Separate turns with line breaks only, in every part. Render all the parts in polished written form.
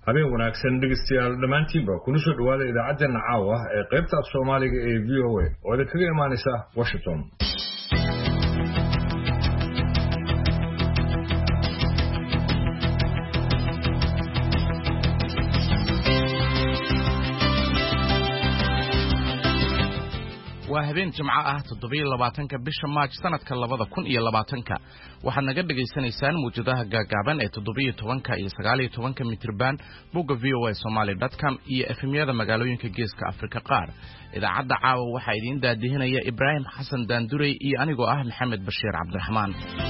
habeen wanaagsan dhegeystayaal dhamaantiinba kuna soo dhawaada idaacaddeena caawa ee qaybta Soomaaliga ee VOA oo idinkaga imaanaysa Washington.
habeen jimco ah 27 bisha Maaj sanadka 2020 waxaad naga dhageysanaysaan muujadaha gaagaaban ee 17 iyo 19 mitirban bogga voasomali.com iyo efemyada magaalooyinka geeska Afrika qaar. Idaacadda caawa waxaa idin daadihinaya Ibrahim Xasan Daandurey iyo anigoo ah Maxamed Bashiir Cabdiraxmaan.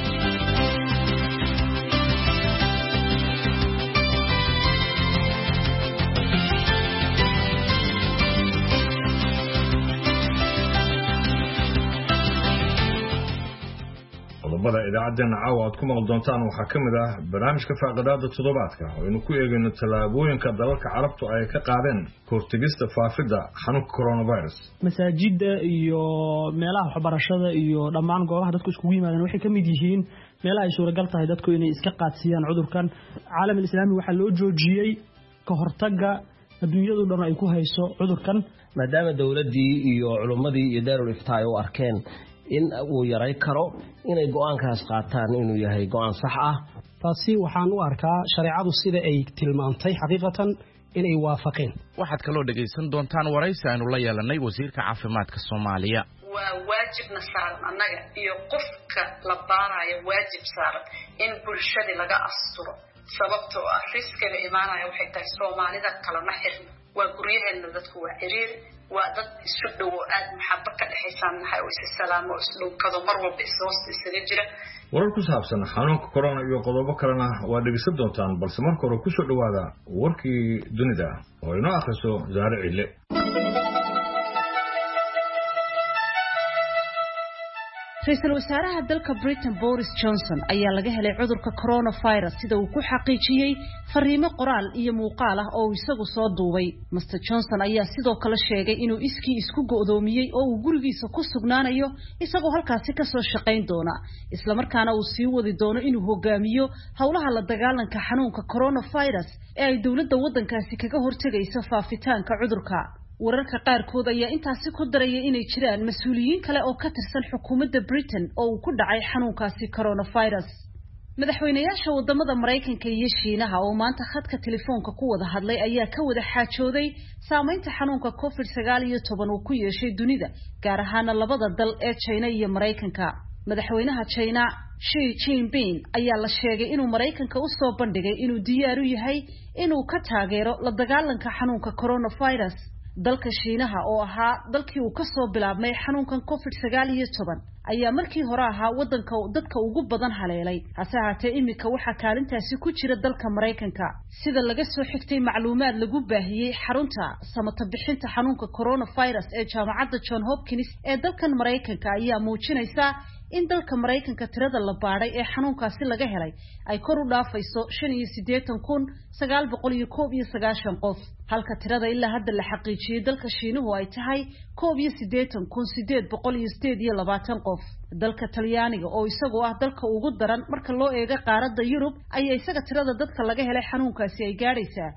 idaacaddeena caawa aad ku maqal doontaan waxaa ka mid ah barnaamijka faaqadaada toddobaadka oo aynu ku eegayno tallaabooyinka dalalka carabtu ay ka qaadeen kahortagista faafidda xanuunka coronavirus.
masaajidda iyo meelaha waxbarashada iyo dhammaan goobaha dadku iskugu yimaadeen waxay ka mid yihiin meelaha ay suuragal tahay dadku inay iska qaadsiiyaan cudurkan. caalamka islaamiga waxaa loo joojiyey ka hortagga adduunyadu dhan ay ku hayso cudurkan
maadaama dawladdii iyo culimmadii iyo daarul iftaa ay u arkeen in uu yaray karo inay go'aankaas qaataan inuu yahay go'aan sax ah.
taasi waxaan u arkaa shariicadu sida ay tilmaantay xaqiiqatan inay waafaqeen.
waxaad kaloo dhageysan doontaan waraysi aynu la yeelanay wasiirka caafimaadka Soomaaliya.
waa waajibna saaran annaga iyo qofka la baarayo waajib saaran in bulshada laga asturo sababtoo ah riskiga imaanaya waxay tahay Soomaalida kala ma xirna waa guryaheena dadku waa ciriir waa dad isu dhow aad maxabba ka dhaxaysannahay oo is salaamo isdhunkado mar walba isoosta isaga jira.
warar ku saabsan xanuunka corona iyo qodobo kalena waa dhegeysan doontaan balse marka hore ku soo dhawaada warkii dunida oo inoo akhriso Zaare Cille.
Ra'iisul wasaaraha dalka Britain Boris Johnson ayaa laga helay cudurka coronavirus sida uu ku xaqiijiyay fariimo qoraal iyo muuqaal ah oo isagu soo duubay. Mr Johnson ayaa sidoo kale sheegay inuu iskii isku go'doomiyay oo uu gurigiisa ku sugnaanayo isagoo halkaasi ka soo shaqayn doona isla markaana uu sii wadi doono inuu hogaamiyo hawlaha la dagaalanka xanuunka coronavirus ee ay dawladda waddankaasi kaga hortagayso faafitaanka cudurka. wararka qaarkood ayaa intaasi ku daraya inay jiraan mas'uuliyiin kale oo ka tirsan xukuumadda Britain oo uu ku dhacay xanuunkaasi coronavirus. madaxweynayaasha wadamada Mareykanka iyo Shiinaha oo maanta khadka telefoonka ku wada hadlay ayaa ka wada xaajooday saameynta xanuunka COVID-19 uu ku yeeshay dunida gaar ahaan labada dal ee China iyo Mareykanka. madaxweynaha China Xi Jinping ayaa la sheegay inuu Mareykanka u soo bandhigay inuu diyaar u yahay inuu ka taageero la dagaalanka xanuunka coronavirus. dalka Shiinaha oo ahaa dalkii uu ka soo bilaabmay xanuunkan COVID-19 ayaa markii hore ahaa wadanka dadka ugu badan haleelay hase ahaatee imika waxa kaalintaasi ku jira dalka Mareykanka sida laga soo xigtay macluumaad lagu baahiyay xarunta samata bixinta xanuunka coronavirus ee jaamacadda John Hopkins ee dalkan Mareykanka ayaa muujinaysa in dalka Mareykanka tirada la baaray ee xanuunkaasi laga helay ay kor u dhaafayso 85,991 qof halka tirada ilaa hadda la xaqiijiyay dalka Shiinuhu ay tahay 81,828 qof. dalka Talyaaniga oo isagu ah dalka ugu daran marka loo eego qaaradda Yurub ayaa isaga tirada dadka laga helay xanuunkaasi ay gaaraysaa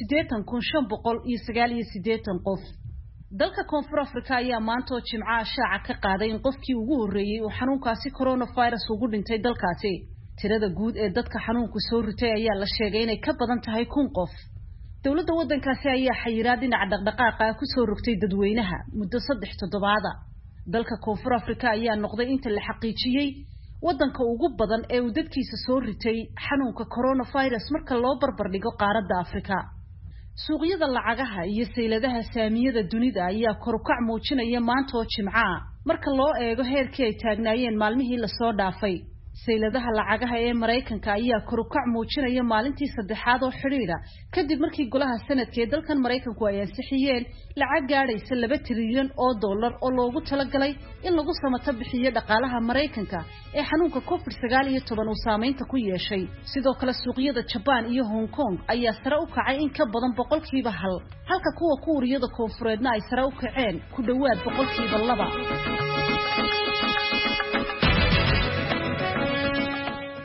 80,589 qof. dalka Koonfur Afrika ayaa maanta Jimcaha shaaca ka qaaday in qofkii ugu horeeyay uu xanuunkaasi coronavirus ugu dhintay dalkaasi. tirada guud ee dadka xanuunku soo ritay ayaa la sheegay inay ka badan tahay 1,000 qof. dawladda waddankaasi ayaa xayiraad dhinaca dhaqdhaqaaqa ku soo rogtay dadweynaha muddo 3 toddobaad ah. dalka Koonfur Afrika ayaa noqday inta la xaqiijiyay waddanka ugu badan ee uu dadkiisa soo ritay xanuunka coronavirus marka loo barbar dhigo qaaradda Afrika. suuqyada lacagaha iyo sayladaha saamiyada dunida ayaa kor u kac muujinaya maanta oo Jimcaha marka loo eego heerkii ay taagnaayeen maalmihii la soo dhaafay. sayladaha lacagaha ee Mareykanka ayaa kor u kac muujinaya maalintii saddexaad oo xiriira kadib markii golaha sanadka ee dalkan Mareykanku ay ansixiyeen lacag gaadhaysa $2 trilyan oo loogu talagalay in lagu samata bixiyo dhaqaalaha Mareykanka ee xanuunka COVID-19 uu saameynta ku yeeshay. sidoo kale suuqyada Japan iyo Hong Kong ayaa sare u kacay in ka badan 1%, halka kuwa Kuuriyada Koonfureedna ay sare u kaceen ku dhawaad 2%.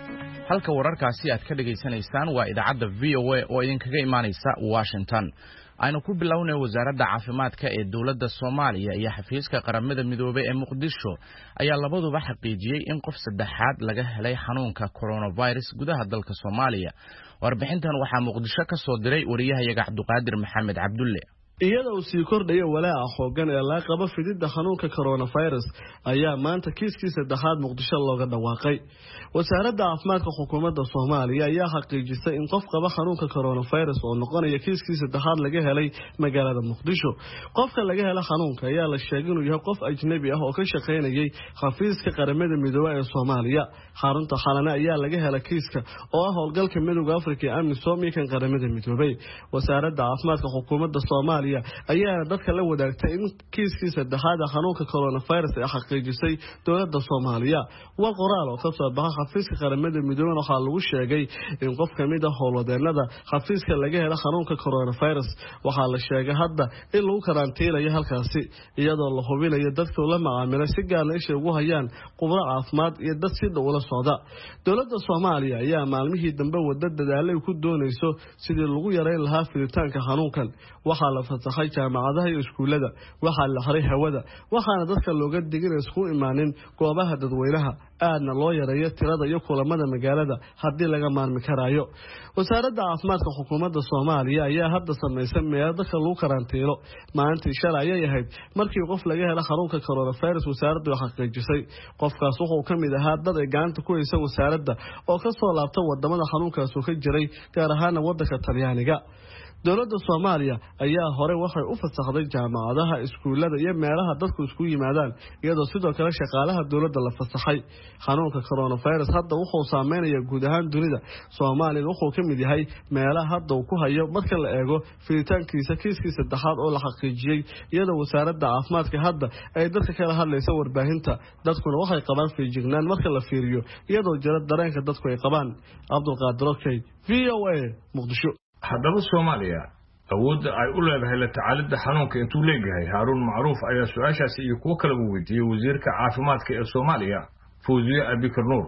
halka wararkaasi aad ka dhageysanaysaan waa idaacadda VOA oo idinkaga imaanaysa Washington. aynu ku bilownay wasaaradda caafimaadka ee dawladda Soomaaliya iyo xafiiska qaramada midoobay ee Muqdisho ayaa labaduba xaqiijiyay in qof saddexaad laga helay xanuunka coronavirus gudaha dalka Soomaaliya. warbixintan waxaa Muqdisho ka soo diray wariyahayaga Cabduqaadir Maxamed Cabdulle.
iyada uu sii kordhaya walaaca xoogan ee la qaba fididda xanuunka coronavirus ayaa maanta kiiskii saddexaad Muqdisho looga dhawaaqay. wasaaradda caafimaadka xukuumadda Soomaaliya ayaa xaqiijisay in qof qaba xanuunka coronavirus oo noqonaya kiiskii saddexaad laga helay magaalada Muqdisho. qofka laga helay xanuunka ayaa la sheegay inuu yahay qof ajnabi ah oo ka shaqeynayay xafiiska qaramada midoobay ee Soomaaliya. xarunta xalana ayaa laga helay kiiska oo ah howlgalka midowga Afrika ee AMISOM kan qaramada midoobay. wasaaradda caafimaadka xukuumadda Soomaaliya ayaa dadka la wadaagtay in kiiskii saddexaad xanuunka coronavirus ay xaqiijisay dawladda Soomaaliya. waa qoraal oo ka soo baxay xafiiska qaramada midoobay waxaa lagu sheegay in qof kamid ah howlwadeenada xafiiska laga helay xanuunka coronavirus. waxaa la sheegay hadda in lagu karantiilayo halkaasi iyadoo la hubinayo dadka la macaamilay si gaar ah ugu hayaan khubaro caafimaad iyo dad si dhow ula socda. dawladda Soomaaliya ayaa maalmihii dambe wada dadaal ay ku doonayso sidii lagu yareyn lahaa fiditaanka xanuunkan. waxaa la fasaxay jaamacadaha iyo iskuulada, waxaa la xiray hawada, waxaana dadka looga digay inay isku imaanin goobaha dadweynaha, aadna loo yareeyo tirada iyo kulamada magaalada haddii laga maarmi karaayo. wasaaradda caafimaadka xukuumadda Soomaaliya ayaa hadda sameysay meelo dadka lagu karantiilo. maalintii shalay ayay ahayd markii qof laga helay xanuunka coronavirus wasaaraddu xaqiijisay. qofkaas wuxuu ka mid ahaa dad ay gacanta ku haysa wasaaradda oo ka soo laabtay wadamada xanuunkaas ka jiray, gaar ahaan waddanka Talyaaniga. dawladda Soomaaliya ayaa hore waxay u fasaxday jaamacadaha, iskuulada iyo meelaha dadku isku yimaadaan, iyadoo sidoo kale shaqaalaha dawladda la fasaxay. xanuunka coronavirus hadda wuxuu saameynaya guud ahaan dunida. Soomaaliya wuxuu ka mid yahay meelaha hadda uu ku hayo marka la eego fiditaankiisa kiiskii saddexaad oo la xaqiijiyay, iyadoo wasaaradda caafimaadka hadda ay dadka kala hadlaysa warbaahinta. dadkuna waxay qabaan feejignaan marka la fiiriyo, iyadoo jira dareenka dadku ay qabaan. Cabduqaadir Okey, VOA, Muqdisho.
haddaba Soomaaliya awoodda ay u leedahay la tacaalidda xanuunka intuu leeyahay. Haaruun Macruuf ayaa su-aashaasi iyo kuwo kale u weydiiyey wasiirka caafimaadka ee Soomaaliya Fawziya Abikar Nuur.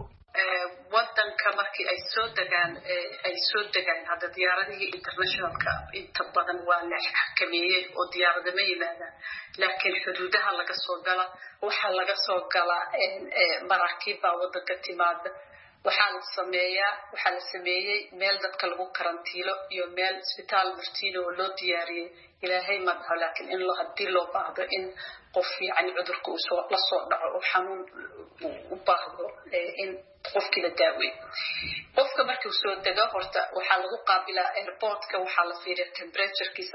wadanka markii ay soo degaan hadda diyaaradihii internationalka inta badan waa la xakameeyey oo diyaarada ma yimaadaan, laakiin xuduudaha laga soo gala waxaa laga soo galaa maraakiib baa wadanka timaada. waxaa la sameeyey meel dadka lagu karantiilo iyo meel isbitaal martiino oo loo diyaariyey. ilaahay ma dhaho, laakiin in haddii loo baahdo in qof cudurka uu la soo dhaco oo xanuun u baahdo in qofkii la daaweeyo. qofka markuu soo dego horta waxaa lagu qaabilaa airportka, waxaa la fiiriya temperaturekiisa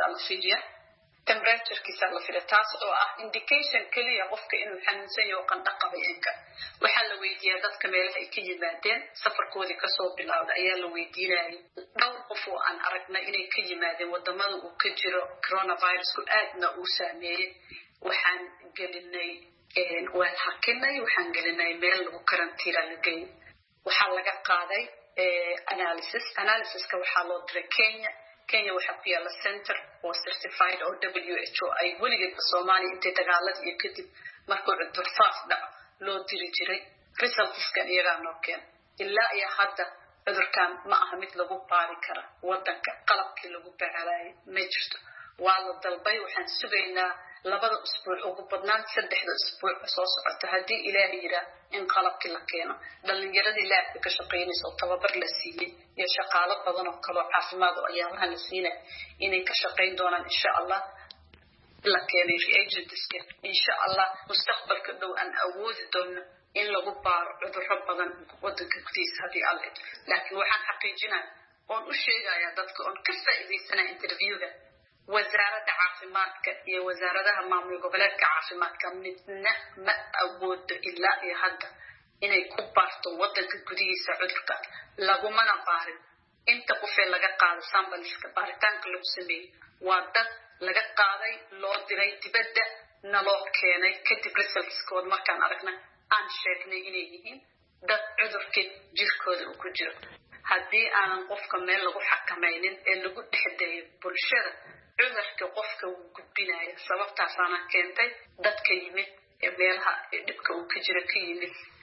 la fiiriya taas oo ah indication kaliya qofka inuu xanuunsan yahay oo qandho qabay inka. waxaa la weydiiyaa dadka meelaha ay ka yimaadeen, safarkoodii kasoo bilowda ayaa la weydiinayay. dhowr qof oo aan aragnay inay ka yimaadeen wadamada uu ka jiro coronavirusku aadna uu saameeyey, waxaan gelinay waan hakinay, waxaan gelinay meel lagu karantiila la geeyey. waxaa laga qaaday analysiska waxaa loo diray Kenya waxaa ku yaala center oo certified oo WHO ay weligeed Soomaaliya intay dagaalada iyo kadib markuu cudur faaf dhaco loo diri jiray. resultskan iyagaa noo keen. ilaa iyo hadda cudurkan ma aha mid lagu baari kara wadanka, qalabkii lagu baarayay ma jirto. waa la dalbay, waxaan sugaynaa 2 usbuuc ugu badnaan 3 usbuuc soo socota haddii Ilaahay yiraahdo in qalabkii la keeno. dhalinyaradii laabka ka shaqeynaysa oo tababar la siiyey iyo shaqaalo badan oo kale caafimaad oo ayaamaha la siinay inay ka shaqeyn doonaan insha Allah. la keenay reagentska insha Allah mustaqbalka dhow aan awoodi doono in lagu baaro cudurro badan wadanka gudihiisa haddii alle. laakiin waxaan xaqiijinayaa oon u sheegayaa dadka oon ka faa'iidaysanaa interviewga wasaaradda caafimaadka iyo wasaaradaha maamul goboleedka caafimaadka midna ma awoodo ilaa iyo hadda inay ku baarto wadanka gudihiisa cudurka. lagumana baarin. inta qofee laga qaado sampleska baaritaanka lagu sameeyey waa dad laga qaaday, loo diray dibadda, naloo keenay, kadib resultskooda markaan aragnay aan sheegnay inay yihiin dad cudurkii jirkooda uu ku jiro. haddii aanan qofka meel lagu xakamaynin ee lagu dhexdeeyo bulshada, cudurka qofka wuu gudbinaya. sababtaasaana keentay dadka yimid ee meelaha dhibka uu ka jiro ka yimid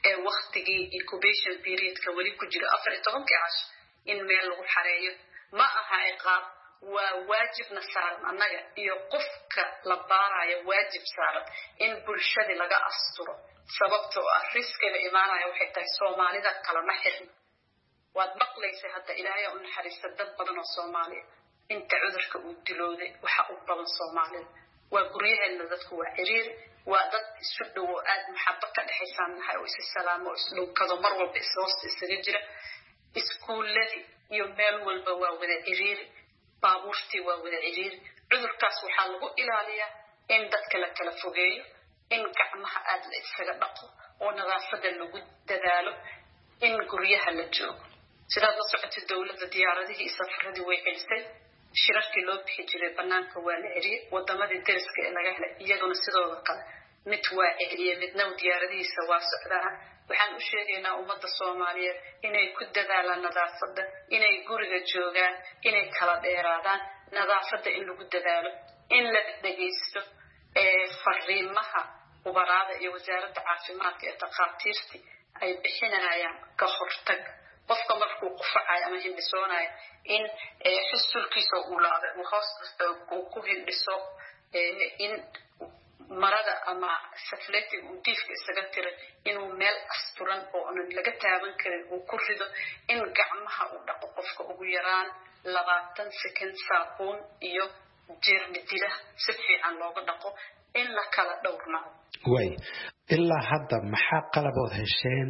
ee waqtigii incubation periodka weli ku jira 14 cash in meel lagu xareeyo ma aha ciqaab waa waajibna saaran annaga iyo qofka la baarayo waajib saaran in bulshada laga asturo sababtoo ah riskiga imaanaya waxay tahay Soomaalida kala ma xirin waad maqlaysaa hadda Ilaahay u naxariista dad badan oo Soomaali inta cudurka uu dilooday waxa u badan Soomaalida waa guryaheena dadku waa xiriir waa dad isu dhow aad maxabad ka dhaxaysannahay oo is salaamo is dhunkado mar walba is hoosta isaga jira iskuuladii iyo meel walba waa wada xiriir baabuurtii waa wada xiriir cudurkaas waxaa lagu ilaaliyaa in dadka la kala fogeeyo in gacmaha aad la isaga dhaqo oo nadaafada lagu dadaalo in guryaha la joogo sidaad la socotay dawladda diyaaradihii safaradii way celisay shirarkii loo bixi jiray banaanka waa la celiyay wadamadii deriska ee laga helay iyaguna sidoo kale mid waa celiyay midna diyaaradihiisa waa socdaan waxaan u sheegaynaa ummadda Soomaaliyeed inay ku dadaalaan nadaafada inay guriga joogaan inay kala dheeraadaan nadaafada in lagu dadaalo in la dhageysto fariimaha ubaraada iyo wasaaradda caafimaadka ee dhaqaatiirta ay bixinayaan ka hortag qofka markuu qufacayo ama hindhisoonayo in xusulkiisa uu laado uu hoos ku hindhiso in marada ama safleeti uu diifka isaga tiro inuu meel asturan oo aan laga taaban karin uu ku rido in gacmaha uu dhaqo qofka ugu yaraan 20 second saabuun iyo jeermi dila si fiican looga dhaqo in la kala dhowrnaado
way ilaa hadda maxaa qalabood hesheen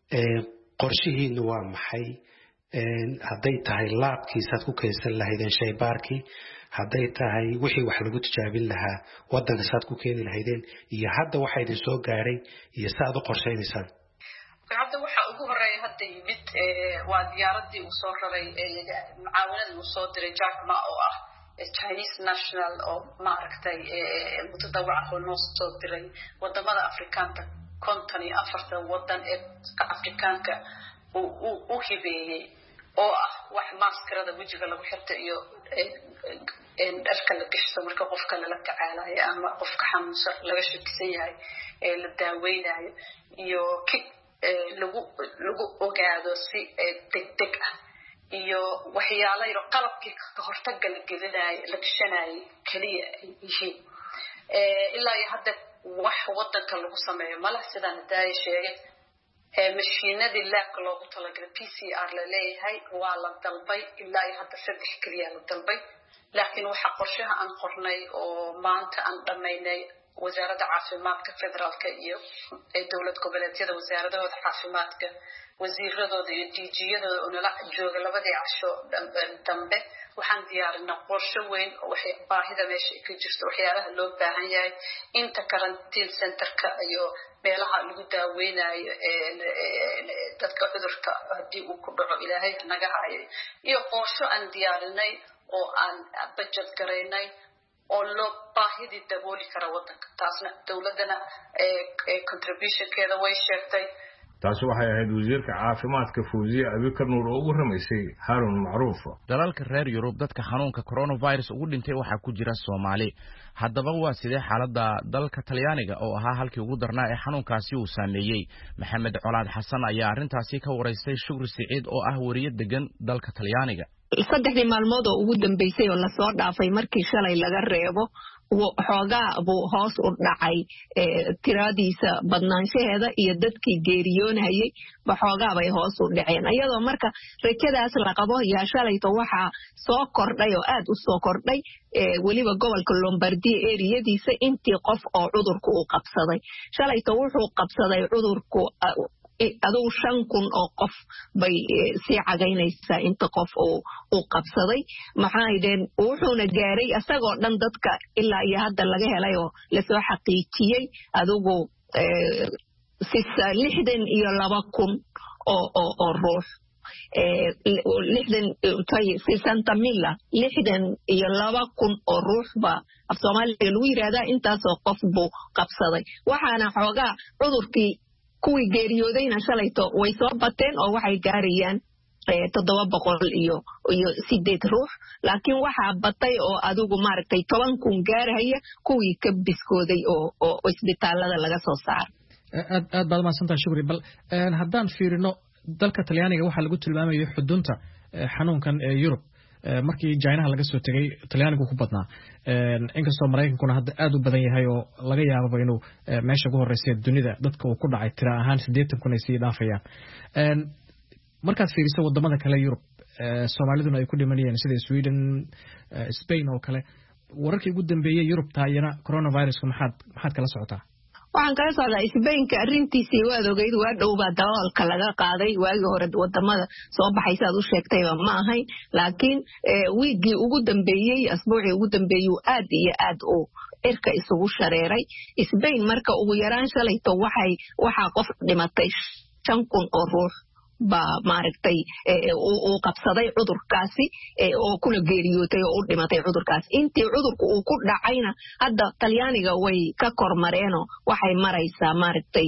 qorshihiinu waa maxay hadday tahay laabkiisaad ku keensan lahaydeen shaybaarkii hadday tahay wixii wax lagu tijaabin lahaa waddanka saad ku keeni lahaydeen iyo hadda waxa idin soo gaaray iyo saad u qorshaynaysaan
hadda waxa ugu horeeya hadda yimid waa diyaaradii uu soo raray mucaawanadii uu soo diray Jack Ma oo ah Chinese national oo maaragtay mutadawwac oo noo soo diray wadamada Afrikaanka 54 wadan ee Afrikaanka uu hibeeyay oo ah wax maskarada wajiga lagu xirto iyo dharka la gashto marka qofka la tacaalayo ama qofka xanuunsan laga shakisan yahay la daaweynayo iyo kit lagu ogaado si degdeg ah iyo waxyaalo yar qalabkii ka hortagga la gelinayo la gashanayo kaliya yihiin ilaa iyo hadda wax wadanka lagu sameeyo malaha sidaan daay sheegay mashiinadii laabka loogu talagalay PCR la leeyahay waa la dalbay ilaa iyo hadda 3 kaliya la dalbay laakiin waxa qorshaha aan qornay oo maanta aan dhameynay wasaaradda caafimaadka federaalka iyo dawlad goboleedyada wasaaradooda caafimaadka wasiiradooda iyo DG-yadooda oo nala jooga labadii casho dambe waxaan diyaarinaa qorshe weyn oo waxay baahida meesha ka jirto waxyaalaha loo baahan yahay inta quarantine centerka iyo meelaha lagu daaweynayo dadka cudurka haddii uu ku dhaco ilaahay naga hayo iyo qorshe aan diyaarinay oo aan budget gareynay oo loo baahidii dabooli kara wadanka taasna dawladana contributionkeeda way sheegtay
taasi waxay ahayd wasiirka caafimaadka Fawziya Abikar Nuur oo ugu ramaysay Harun Macruuf
dalalka reer Yurub dadka xanuunka coronavirus ugu dhintay waxa ku jira Soomaali haddaba waa sidee xaaladda dalka Talyaaniga oo ahaa halkii ugu darnaa ee xanuunkaasi uu saameeyay Maxamed Colaad Xasan ayaa arintaasi ka wareystay Shukri Siciid oo ah wariye degan dalka Talyaaniga
3 maalmood oo ugu dambeysay oo la soo dhaafay markii shalay laga reebo xoogaa buu hoos u dhacay tiradiisa badnaanshaheeda iyo dadkii geeriyoonayay baxoogaa bay hoos u dhaceen iyadoo marka rekadaas la qabo yaa shalayto waxaa soo kordhay oo aad u soo kordhay weliba gobolka Lombardia eriyadiisa intii qof oo cudurku uu qabsaday shalayto wuxuu qabsaday cudurku aduu 5,000 oo qof bay si cagaynaysaa inta qof uu qabsaday maxaa ideen wuxuuna gaaray asagoo dhan dadka ilaa iyo hadda laga helay oo la soo xaqiijiyay adugu 62,000 oo ruux 62,000 oo ruux ba af Soomaaliya lagu yiraahdaa intaasoo qof buu qabsaday waxaana xoogaa cudurkii kuwii geeriyoodayna shalayto way soo bateen oo waxay gaarayaan 708 ruux laakiin waxaa batay oo adigu maaragtay 10,000 gaaraya kuwii ka biskooday oo isbitaalada laga soo saaray
aad baad mahadsantahay shukri bal haddaan fiirino dalka talyaaniga waxaa lagu tilmaamayo xudunta xanuunkan ee Yurub markii China laga soo tagay talyaanigu ku badnaa inkastoo Mareykankuna hadda aad u badan yahay oo laga yaabo inuu meesha ugu horeysay dunida dadka uu ku dhacay tira ahaan 80 ay sii dhaafayaan markaad fiiriso wadamada kale Yurub Soomaaliduna ay ku dhimanayeen sida Sweden Spain oo kale wararkii ugu dambeeyay Yurub taayana coronavirus maxaad kala socotaa
waxaan kala socdaa Isbaanka arrintiisii waad ogeyd waa dhowba dalalka laga qaaday waagi hore wadamada soo baxaysa aad u sheegtay ma ahayn laakiin wiigii ugu dambeeyay asbuucii ugu dambeeyay aad iyo aad u irka isugu shareeray Isbaan marka ugu yaraan shalayto waxa qof dhimatay 5,000 oo ruux ba maaragtay uu qabsaday cudurkaasi oo kuna geeriyootay oo u dhimatay cudurkaas intii cudurku uu ku dhacayna hadda Talyaaniga way ka kormareeno waxay maraysaa maaragtay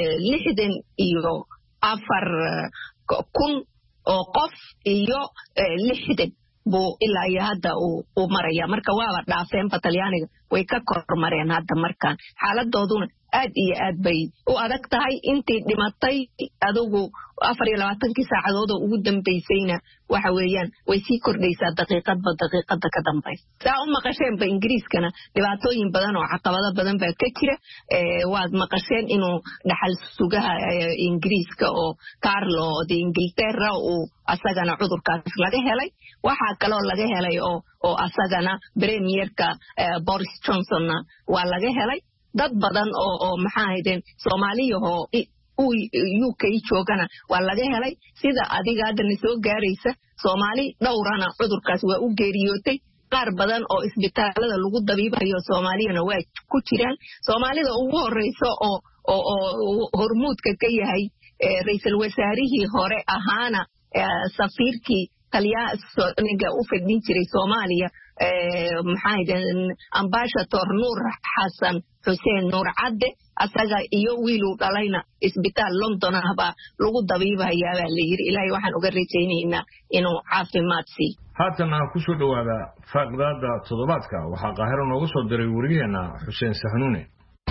64,000 oo qof iyo 60 buu ilaa iyo hadda uu maraya marka waaba dhaafeenba Talyaaniga way ka kormareen hadda markaan xaaladooduna aad iyo aad bay u adag tahay intii dhimatay adigu 24 saacadood oo ugu dambeysayna waxa weeyaan way sii kordhaysaa daqiiqada ka dambaysa saa u maqasheen ba Ingiriiskana dhibaatooyin badan oo caqabado badan baa ka jira waad maqasheen inuu dhaxal sugaha Ingiriiska oo Carlo de Inglaterra uu asagana cudurkaas laga helay waxa kale oo laga helay oo asagana premierka Boris Johnson waa laga helay dad badan oo maxaa ahaydeen Soomaaliyaha UK joogana waa laga helay sida adiga hadda soo gaaraysa Soomaali dhowrana cudurkaas waa u geeriyootay qaar badan oo isbitaalada lagu dabiibayo Soomaaliyana waa ku jiraan Soomaalida ugu horeyso oo hormuudka ka yahay ra'iisul wasaarihii hore ahaana safiirkii Talyaaniga u fadhin jiray Soomaaliya maxaaydan ambassador Nuur Xasan Xuseen Nuur Cadde asaga iyo wiilu dhalayna isbitaal London ahba lagu dabiibayaa baa la yiri ilaahay waxaan uga rajaynaynaa inuu caafimaad siiyo
haatan ku soo dhawaada faaqdaada toddobaadka waxa qaahiro noogu soo diray wariyeena Xuseen Sahnuune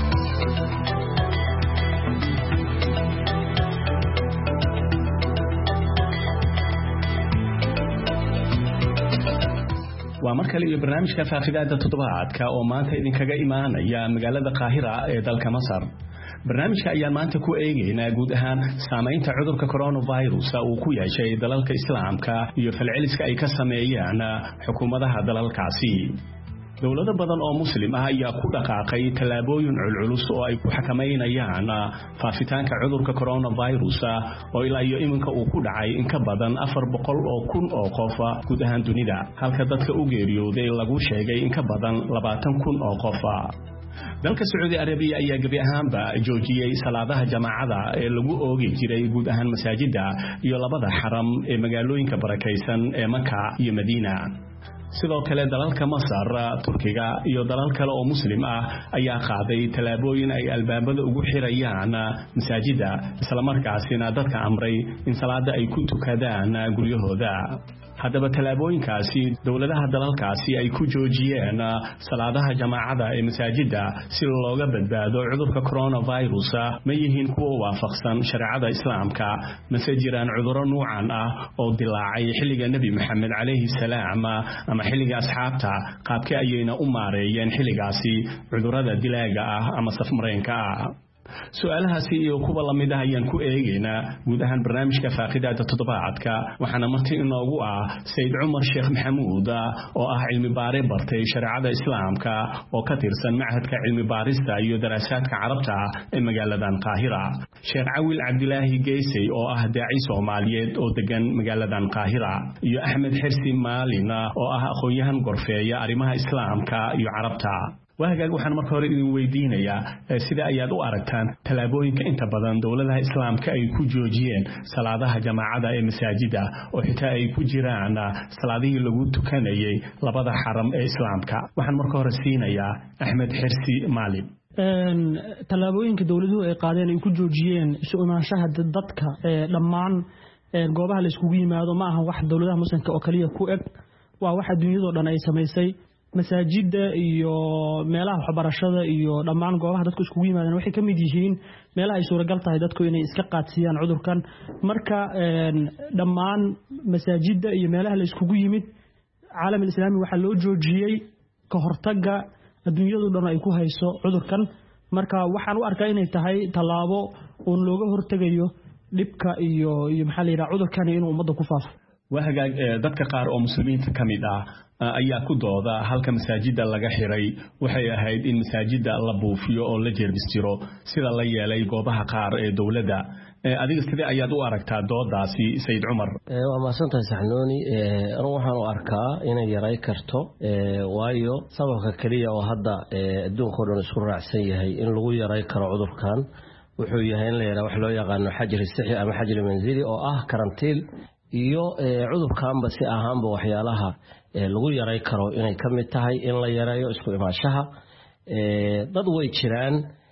waa markale iyo barnaamijka faaqidaada toddobaadka oo maanta idinkaga imaanaya magaalada Qaahira ee dalka Masar barnaamijka ayaan maanta ku eegaynaa guud ahaan saameynta cudurka coronavirus uu ku yeeshay dalalka islaamka iyo falceliska ay ka sameeyaan xukuumadaha dalalkaasi dawlado badan oo muslim ah ayaa ku dhaqaaqay talaabooyin culculus oo ay ku xakameynayaan faafitaanka cudurka coronavirus oo ilaa iyo iminka uu ku dhacay in ka badan 400,000 oo qof guud ahaan dunida halka dadka u geeriyooday lagu sheegay in ka badan 20,000 oo qof dalka Saudi Arabia ayaa gabi ahaanba joojiyay salaadaha jamaacada ee lagu oogi jiray guud ahaan masaajida iyo labada xaram ee magaalooyinka barakaysan ee Makka iyo Madiina sidoo kale dalalka Masar Turkiga iyo dalal kale oo muslim ah ayaa qaaday talaabooyin ay albaabada ugu xirayaan masaajida isla markaasina dadka amray in salaada ay ku tukadaan guryahooda haddaba talaabooyinkaasi dawladaha dalalkaasi ay ku joojiyeen salaadaha jamaacada ee masaajida si looga badbaado cudurka coronavirus ma yihiin kuwa waafaqsan shariicada islaamka mase jiraan cudurro nuucan ah oo dilaacay xilliga Nabi Maxamed calayhi salaam ama xilliga asxaabta qaabkee ayayna u maareeyeen xilligaasi cudurrada dilaaga ah ama safmareenka ah su'aalahaasi iyo kuwa lamid ah ayaan ku eegaynaa guud ahaan barnaamijka faaqidaada toddobaadka waxaana marti inoogu ah Said Umar Sheekh Maxamuud oo ah cilmi baare bartay shariicada islaamka oo ka tirsan Machadka Cilmi Baarista iyo Daraasaadka Carabta ee magaalada Qaahira Sheekh Awil Cabdilaahi Geysay oo ah daaci Soomaaliyeed oo degan magaalada Qaahira iyo Ahmed Xirsi Maalin oo ah aqoonyahan gorfeeya arrimaha islaamka iyo carabta waagaag waxaan marka hore idin weydiinayaa sida ayaad u aragtaan talaabooyinka inta badan dawladaha islaamka ay ku joojiyeen salaadaha jamaacada ee masaajida oo xitaa ay ku jiraan salaadihii lagu tukanayay labada xaram ee islaamka waxaan marka hore siinayaa Ahmed Xirsi Maalin
talaabooyinka dawladuhu ay qaadeen ay ku joojiyeen isu imaanshaha dadka dhammaan goobaha la iskugu yimaado ma aha wax dawladaha muslimka oo kaliya ku eg waa waxa dunyada dhan ay sameysay masaajida iyo meelaha waxbarashada iyo dhammaan goobaha dadku iskugu yimaadeen waxay ka mid yihiin meelaha ay suuragal tahay dadku inay iska qaadsiiyaan cudurkan marka dhammaan masaajida iyo meelaha la iskugu yimid caalamka islaamiga waxa loo joojiyay ka hortagga adduunyadu dhan ay ku hayso cudurkan marka waxaan u arkaa inay tahay talaabo oo looga hortagayo dhibka iyo maxaa la yiraahdaa cudurkan inuu ummadda ku faafo
wahagaag dadka qaar oo muslimiinta kamid ah ayaa ku dooda halka masaajida laga xiray waxay ahayd in masaajida la buufiyo oo la jeermistiro sida la yeelay goobaha qaar ee dawladda adiga sidee ayaad u aragtaa doodaasi Said Umar
waa maasantahay saxnooni waxaan u arkaa inay yaray karto waayo sababka kaliya oo hadda adduunka oo dhan isku raacsan yahay in lagu yaray karo cudurkan wuxuu yahay in la yiraahdo wax loo yaqaan xajri sixi ama xajri manzili oo ah karantiil iyo cudurkaanba si ahaanba waxyaalaha lagu yaray karo inay ka mid tahay in la yareeyo isku imaashaha dad way jiraan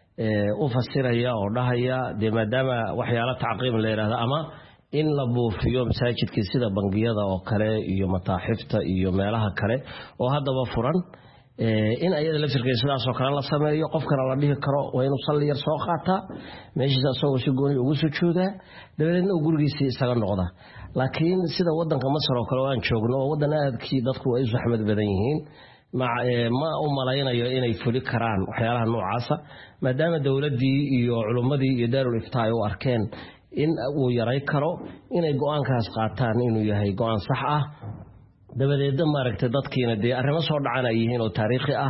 u fasiraya oo dhahaya de maadaama waxyaalo tacqiim la yiraahdo ama in la buufiyo masaajidka sida bangiyada oo kale iyo mataaxifta iyo meelaha kale oo haddaba furan in ayada la firqay sidaas oo kale la sameeyo qofkana la dhihi karo waa inuu salli yar soo qaata meeshiisa soo si gooni ugu sujuuda dabadeedna uu gurigiisa isaga noqda laakiin sida wadanka Masar oo kale aan joogno wadan aadkii dadku ay saxmad badan yihiin ma u malaynayo inay fuli karaan waxyaalaha noocaasa maadaama dawladii iyo culimadii iyo daarul iftaa u arkeen in uu yaray karo inay go'aankaas qaataan inuu yahay go'aan sax ah dabadeedna maaragtay dadkiina de arrimo soo dhacana yihiin oo taariikhi ah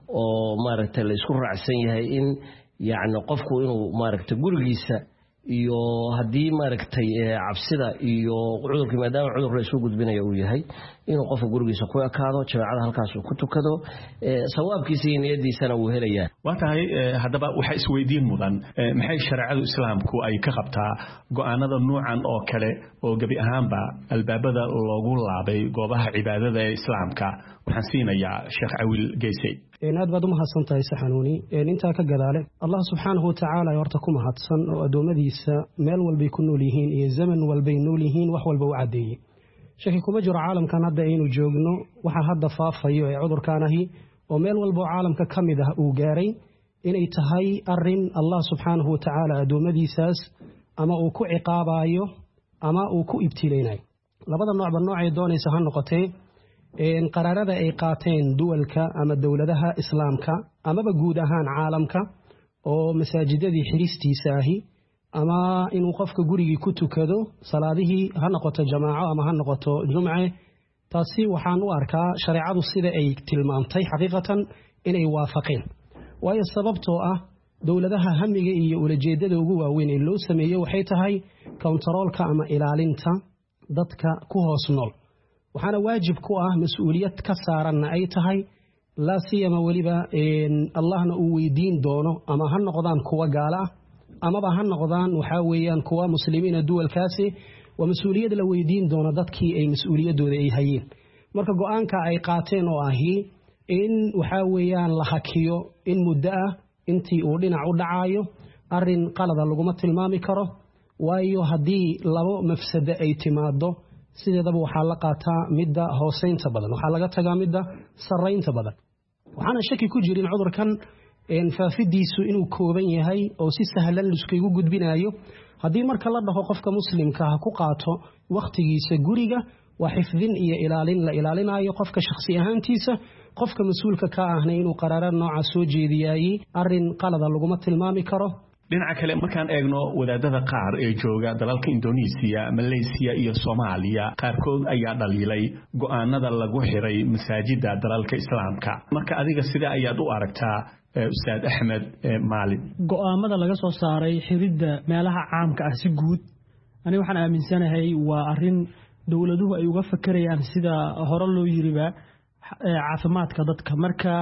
oo maaragtay la isku raacsan yahay in yaani qofku inuu maaragtay gurigiisa iyo hadii maaragtay cabsida iyo cudurka maadaama cudur la isku gudbinayo uu yahay inuu qofka gurigiisa ku ekaado jaamacada halkaas uu ku tukado sawaabkiisa iyo niyadiisana uu helayaa
waa tahay hadaba waxa isweydiin mudan maxay shariicada islaamku ay ka qabtaa go'aanada noocan oo kale oo gabi ahaanba albaabada loogu laabay goobaha cibaadada ee islaamka waxaan siinayaa Sheekh Awil Geysay
aad baad u mahadsantahay saxanuuni inta ka gadaale Allah subhanahu wa ta'ala horta ku mahadsan oo adoomadiisa meel walba ku nool yihiin iyo zaman walba nool yihiin wax walba u cadeeyay shaki kuma jiro caalamkan hadda aynu joogno waxa hadda faafayo ee cudurkaanahi oo meel walba caalamka kamid ah uu gaaray inay tahay arin Allah subhanahu wa ta'ala adoomadiisaas ama uu ku ciqaabayo ama uu ku ibtilaynayo labada noocba noocay doonaysa ha noqotee qaraarada ay qaateen duwalka ama dawladaha islaamka ama guud ahaan caalamka oo masaajidadii xiristiisa ahi ama inuu qofka gurigii ku tukado salaadihii ha noqoto jamaaco ama ha noqoto jumce taasi waxaan u arkaa shariicadu sida ay tilmaamtay xaqiiqatan inay waafaqeen waayo sababtoo ah dawladaha hamiga iyo ulajeedada ugu waaweyn ee loo sameeyo waxay tahay kontaroolka ama ilaalinta dadka ku hoos nool waxaana waajib ku ah mas'uuliyad ka saaranna ay tahay la siyama waliba Allahna uu weydiin doono ama ha noqdaan kuwa gaala ama ba ha noqdaan waxa weeyaan kuwa muslimiina duwalkaasi waa mas'uuliyad la weydiin doono dadkii ay mas'uuliyadooda ay hayeen marka go'aanka ay qaateen oo ahi in waxa weeyaan la hakiyo in muddo ah intii uu dhinac u dhacayo arin qalada laguma tilmaami karo waayo hadii labo mafsada ay timaado sideedaba waxaa la qaataa midda hooseynta badan waxaa laga tagaa midda sareynta badan waxaana shaki ku jirin cudurkan faafidiisu inuu kooban yahay oo si sahlan lisku gudbinayo hadii marka la dhaho qofka muslimka ah ku qaato waqtigiisa guriga waa xifdin iyo ilaalin la ilaalinayo qofka shakhsi ahaantiisa qofka mas'uulka ka ahna inuu qaraar nooca soo jeediyay arin qalada laguma tilmaami karo
dhinaca kale markaan eegno wadaadada qaar ee jooga dalalka Indonesia, Malaysia iyo Soomaaliya qaarkood ayaa dhaliilay go'aanada lagu xiray masaajida dalalka islaamka marka adiga sida ayaad u aragtaa Ustaad Axmed Maalin
go'aamada laga soo saaray xiridda meelaha caamka ah si guud ani waxaan aaminsanahay waa arin dawladuhu ay uga fakarayaan sida hore loo yiriba caafimaadka dadka marka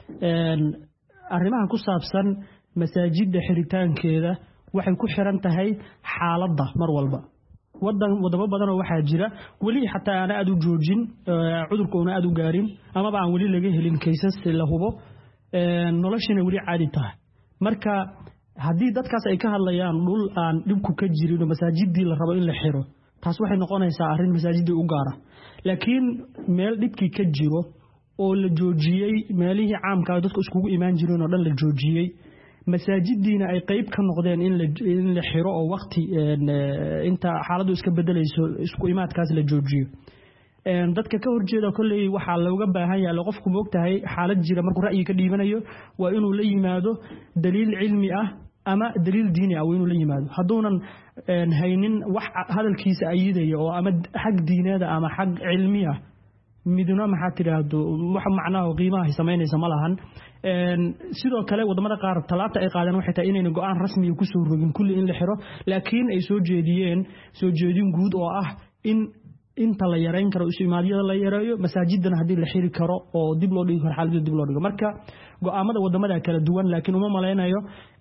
arrimaha ku saabsan masaajida xiritaankeeda waxay ku xiran tahay xaaladda mar walba wadamo badan oo waxa jira wali xataa aan aad u joojin cudurkoona aad u gaarin ama baan wali laga helin kaysas la hubo noloshina wali caadi tahay marka hadii dadkaas ay ka hadlayaan dhul aan dhibku ka jirin oo masaajidii la rabo in la xiro taas waxay noqonaysaa arrin masaajidii u gaara laakiin meel dhibkii ka jiro oo la joojiyey meelihii caamka dadku iskugu imaan jireen oo dhan la joojiyey masaajidiina ay qayb ka noqdeen in la xiro oo waqti inta xaaladdu iska bedelayso isku imaadkaas la joojiyo dadka ka horjeeda kolley waxaa looga baahan yahay qofku moogtahay xaalad jira markuu ra'yi ka dhiibanayo waa inuu la yimaado daliil cilmi ah ama daliil diini ah waa inuu la yimaado hadduunan haynin wax hadalkiisa ayidaya oo ama xag diineeda ama xag cilmi ah midna maxaa tiraahdo wax macnaha oo qiimaha samaynaysa ma lahan sidoo kale wadamada qaar talaabta ay qaadeen waxay tahay inayna go'aan rasmi ah ku soo rogin kulli in la xiro laakiin ay soo jeedin guud oo ah in inta la yareyn karo ismaadyada la yareeyo masaajidana hadii la xiri karo oo dib loo dhigi karo xaaladda dib loo dhigo marka go'aamada wadamada kala duwan laakiin uma maleynayo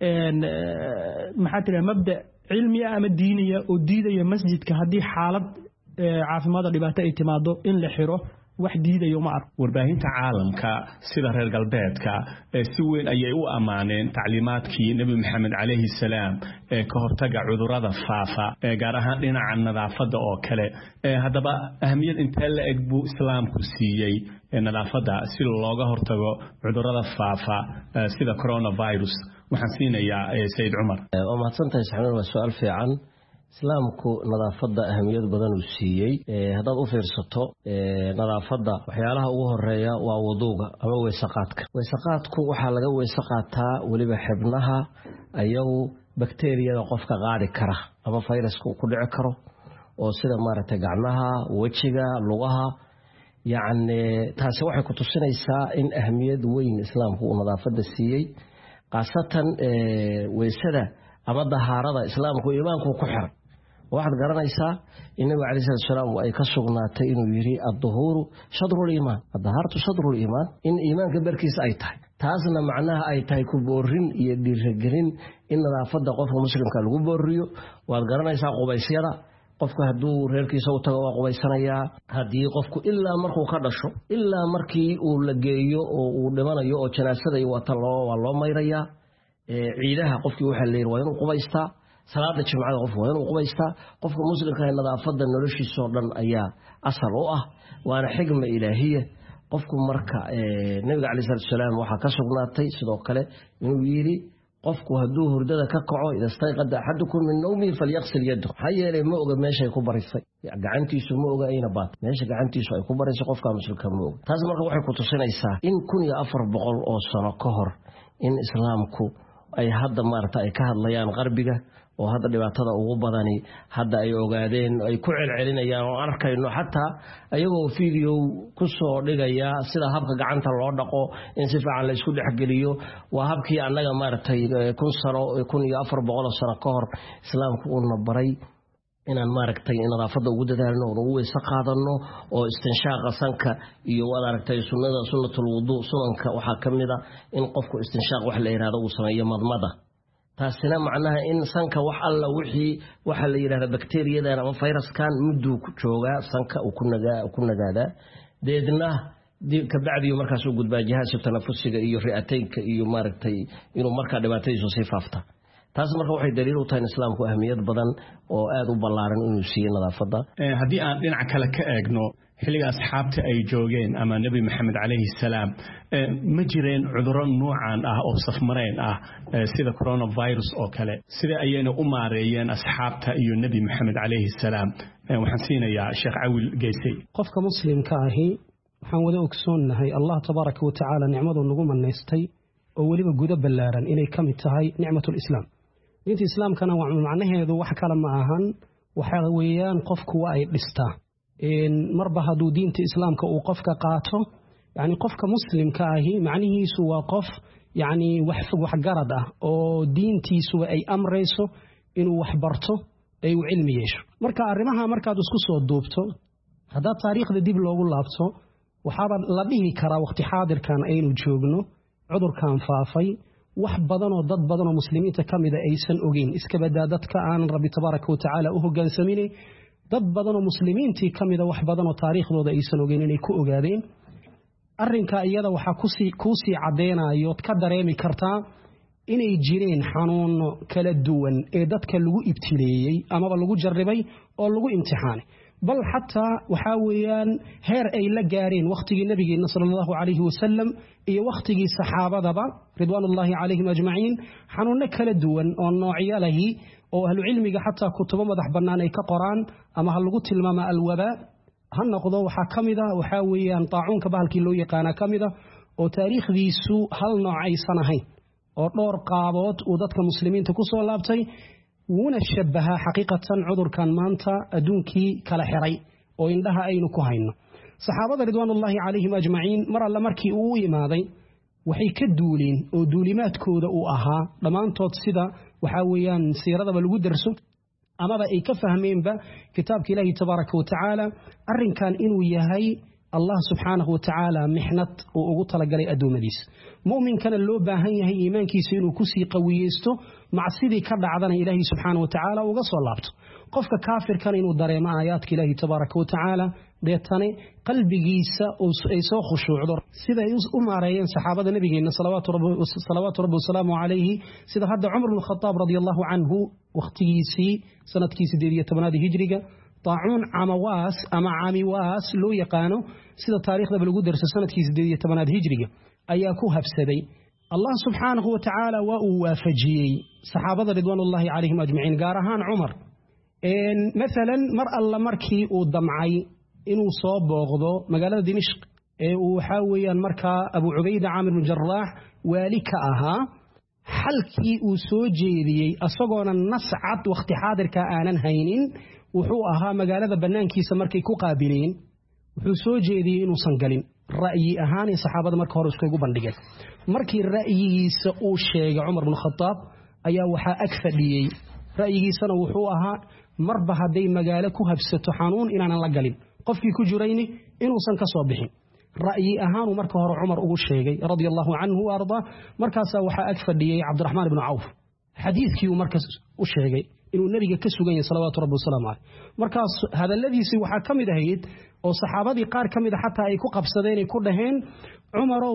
maxaa tiraahdo mabda cilmi ah ama diiniya oo diidaya masjidka hadii xaalad caafimaad dhibaato ay timaado in la xiro wax diidayo ma arko
warbaahinta caalamka sida reer galbeedka si weyn ayay u amaaneen tacliimaadkii nabi maxamed calayhi salaam ee ka hortaga cudurrada faafa gaar ahaan dhinaca nadaafadda oo kale haddaba ahmiyad intee la eg buu islaamku siiyey nadaafadda si looga hortago cudurrada faafa sida coronavirus waxaan siinayaa sayid cumar
waa mahadsantahay saxnuun waa su-aal fiican islaamku nadaafadda ahamiyad badan uu siiyey haddaad u fiirsato nadaafadda waxyaalaha ugu horeeya waa wuduuga ama weysaqaadka weysaqaadku waxaa laga weyse qaataa weliba xibnaha ayagu bakteeriyada qofka qaadi kara ama fayraska uu ku dhici karo oo sida maaragtay gacmaha wejiga lugaha yacni taasi waxay ku tusinaysaa in ahamiyad weyn islaamku uu nadaafadda siiyey khaasatan weysada ama dahaarada islaamku iimaanku ku xiray waxaad garanaysaa in nabiga calayhi salaatu wasalaam ay ka sugnaatay inuu yidhi adduhuuru shadrul iimaan addahaartu shadrul iimaan in iimaanka barkiisa ay tahay taasna macnaha ay tahay ku boorin iyo dhiirigelin in nadaafadda qofka muslimka lagu booriyo waad garanaysaa qubaysyada qofka hadduu reerkiisa u tago waa qubaysanayaa haddii qofku ilaa markuu ka dhasho ilaa markii uu la geeyo oo uu dhimanayo oo janaasada iyo wata waa loo mayrayaa ciidaha qofkii waxaa leeyahay waa inuu qubaystaa salaada jimcada qofku waa inuu qubaystaa qofka muslimka ah nadaafadda noloshiisa oo dhan ayaa asal u ah waana xigma ilaahiya qofku marka nabiga calayhi salaatu wasalaam waxaa ka sugnaatay sidoo kale inuu yidhi qofku hadduu hurdada ka kaco ida stayqada axadukum min nawmihi falyaqsil yadahu maxaa yeelay ma oga meeshay ku barisay gacantiisu ma oga ayna baat meesha gacantiisu ay ku barisay qofka muslimka ma oga taas marka waxay ku tusinaysaa in 1400 oo sano ka hor in islaamku ay hadda maarata ay ka hadlayaan qarbiga oo hadda dhibaatada ugu badani hadda ay ogaadeen ay ku celcelinayaan oo arkayno xataa ayagoo video ku soo dhigaya sida habka gacanta loo dhaqo in si fiican la isku dhaxgeliyo waa habkii annaga maartay 1400 sano ka hor islaamku uu baray inaan maaragtay nadaafadda ugu dadaalno oo ugu weyse qaadano oo istinshaaqa sanka iyo wada aragtay sunnatul wudu sunanka waxa kamida in qofku istinshaaq wax la yiraahdo uu sameeyo madmada taasina macnaha in sanka wax alla wixii waxa la yiraahdo bakteeriyadan ama fayraskan muddo ku jooga sanka uu ku nagaada deedna ka bacdi markaas uu gudbaa jihaaska tanafusiga iyo ri'ataynka iyo maaragtay inuu marka dhibaatadiisu sii faafta taas marka waxay daliil u tahay islaamku ahmiyad badan oo aad u ballaaran inuu siiyo nadaafadda
haddii aan dhinaca kale ka eegno xilliga asxaabta ay joogeen ama nabi maxamed calayhi salaam ma jireen cudurro noocan ah oo safmareen ah sida coronavirus oo kale sida ayayna u maareeyeen asxaabta iyo nabi maxamed calayhi salaam waxaan siinayaa sheekh cawil geysay
qofka muslimka ahi waxaan wada ogsoonnahay allah tabaaraka wa tacaala nicmadu nagu manaystay oo weliba gudo ballaaran inay ka mid tahay nicmatul islaam diinta islaamkana macnaheedu wax kale ma ahan waxa weeyaan qofku waa ay dhistaa marba hadduu diinta islaamka uu qofka qaato yani qofka muslimka ahi macnihiisu waa qof yani wax garad ah oo diintiisuba ay amrayso inuu wax barto ay u cilmi yeesho marka arrimaha markaad isku soo duubto haddaad taariikhda dib loogu laabto waxaaba la dhihi karaa waqti xaadirkan aynu joogno cudurkan faafay wax badan oo dad badan oo muslimiinta kamida aysan ogeyn iska badaa dadka aan rabbi tabaaraka wa tacaala u hoggaansamin dad badan oo muslimiintii kamida wax badan oo taariikhdooda aysan ogeyn inay ku ogaadeen arrinka iyada waxa ku sii cadeynayo ka dareemi kartaa inay jireen xanuuno kala duwan ee dadka lagu ibtileeyay ama lagu jarribay oo lagu imtixaanay bal xataa waxaa weeyaan heer ay la gaareen wakhtigii nabigeena sallallahu alayhi wasallam iyo wakhtigii saxaabadaba ridwaanullaahi calayhim ajmaciin xanuunno kala duwan oo noocyo lahi oo ahlu cilmiga xataa kutubo madax bannaan ay ka qoraan ama ha lagu tilmaama alwabaa ha noqdo waxaa ka mid a waxaa weeyaan taacuunka bahalkii loo yaqaanaa ka mid a oo taariikhdiisu hal nooc aysan ahayn oo dhowr qaabood uu dadka muslimiinta ku soo laabtay wuuna shabahaa xaqiiqatan cudurkan maanta adduunkii kala xiray oo indhaha aynu ku hayno saxaabada ridwaanullaahi calayhim ajmaciin mar alle markii uu u imaaday waxay ka duuleen oo duulimaadkooda uu ahaa dhammaantood sida waxaa weeyaan siiradaba lagu darso amaba ay ka fahmeenba kitaabka ilaahi tabaaraka wa tacaala arrinkan inuu yahay allah subxaanahu wa tacaala mixnad uu ugu talagalay addoommadiisa mu'minkana loo baahan yahay iimaankiisa inuu kusii qawiyeysto macsidii ka dhacdana ilaahi subxaanahu wa tacaala uga soo laabto qofka kaafirkana inuu dareemo aayaadka ilaahi tabaaraka wa tacaala deetane qalbigiisa ay soo khushuucdo sida ay u maareeyeen saxaabada nabigeena salawaatu rabbi wasalaamu calayhi sida hadda cumar bnu khataab radiyallahu canhu wakhtigiisii sanadkii 18 hijriga طاعون عمواس أما عمواس لو يقانو سيدا تاريخ ذا بلغو درس سنة كي 18 هجرية أياكو هفسدي الله سبحانه وتعالى ووافجي صحابة رضوان الله عليهم أجمعين قارهان عمر إن مثلا مرأة الله مركي ودمعي إنو صوب وغضو مقالة دمشق وحاويا مركا أبو عبيدة عامر بن جراح والك أها حلكي وسوجيدي أصغونا النصعد واخت حاضر كآنا هينين wuxuu ahaa magaalada banaankiisa markay ku qaabileen wuxuu soo jeediyay inuu san galin ra'yi ahaan ee saxaabada marka hore isku bandhigay markii ra'yigiisa uu sheegay Umar ibn Khattab ayaa waxa ag fadhiyay ra'yigiisana wuxuu ahaa marba haday magaalo ku habsato xanuun inaan la galin qofkii ku jirayni inuu san ka soo bixin ra'yi ahaan marka hore Umar ugu sheegay radiyallahu anhu arda markaas waxa ag fadhiyay Abdurrahman ibn Auf xadiiskii uu markaas u sheegay inuu nabiga ka sugan yahay salawaatu rabbi wasalaamu calayh markaas hadaladiisi waxa kamid ahayd oo saxaabadii qaar kamid xataa ay ku qabsadeen ay ku dhaheen Umar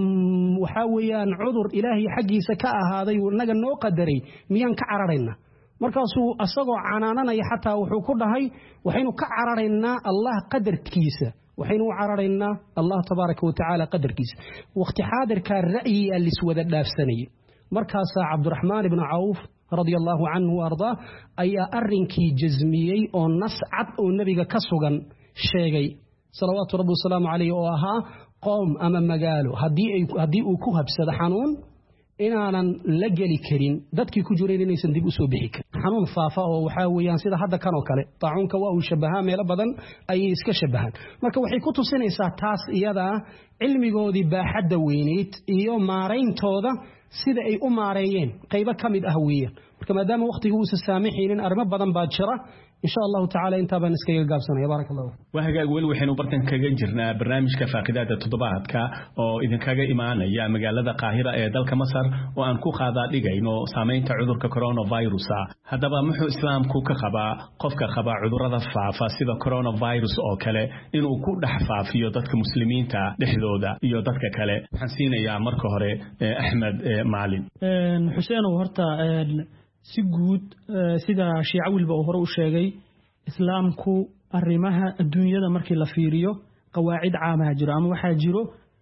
waxa weeyaan cudur ilaahi xaqiisa ka ahaaday naga noo qadaray miyaan ka cararayna markaasuu asagoo canaananaya xataa wuxuu ku dhahay waxaynu ka cararaynaa Allah qadarkiisa waxaynu u cararaynaa Allah tabaaraka wa tacaala qadarkiisa waqti xaadirka ra'yi al-iswada dhaafsanay markaas Abdurrahman ibn Auf رضي الله عنه وارضاه أي أرنكي جزميي أو نسعد أو النبي كسوغا شيغي صلوات ربي والسلام عليه وآها قوم أمام مقاله هدي أكوها بسد حنون إن أنا لجلي كرين دتك كجورين إني سندب أسوبيك حنون فافا وحاوي ينسيد هذا كانوا كله طاعون كوا وشبهان ميلا بدن أي إسك شبهان ما كوحي كتو سنة ساتاس إيادا علمي جودي بحد وينيت إيو مارين تودا sida ay u maareeyeen qayb ka mid ah weeyaan marka maadaama waqtigu uu saamaxaynin arimo badan baa jira insha Allah ta'ala inta baan iskaga gaabsanaya barakallahu
wahagaag wali waxaynu bartan kaga jirnaa barnaamijka faaqidaada toddobaadka oo idin kaga imaanaya magaalada Qaahira ee dalka Masar oo aan ku qaadaa dhigayno saameynta cudurka coronavirus hadaba muxuu islaamku ka qabaa qofka qaba cudurrada faafa sida coronavirus oo kale inuu ku dhex faafiyo dadka muslimiinta dhexdooda iyo dadka kale waxaan siinayaa marka hore Ahmed Maalin
Xuseen oo horta si guud sida shiica wilba oo hore u sheegay islaamku arrimaha adduunyada markii la fiiriyo qawaacid caamaha jiro ama waxa jiro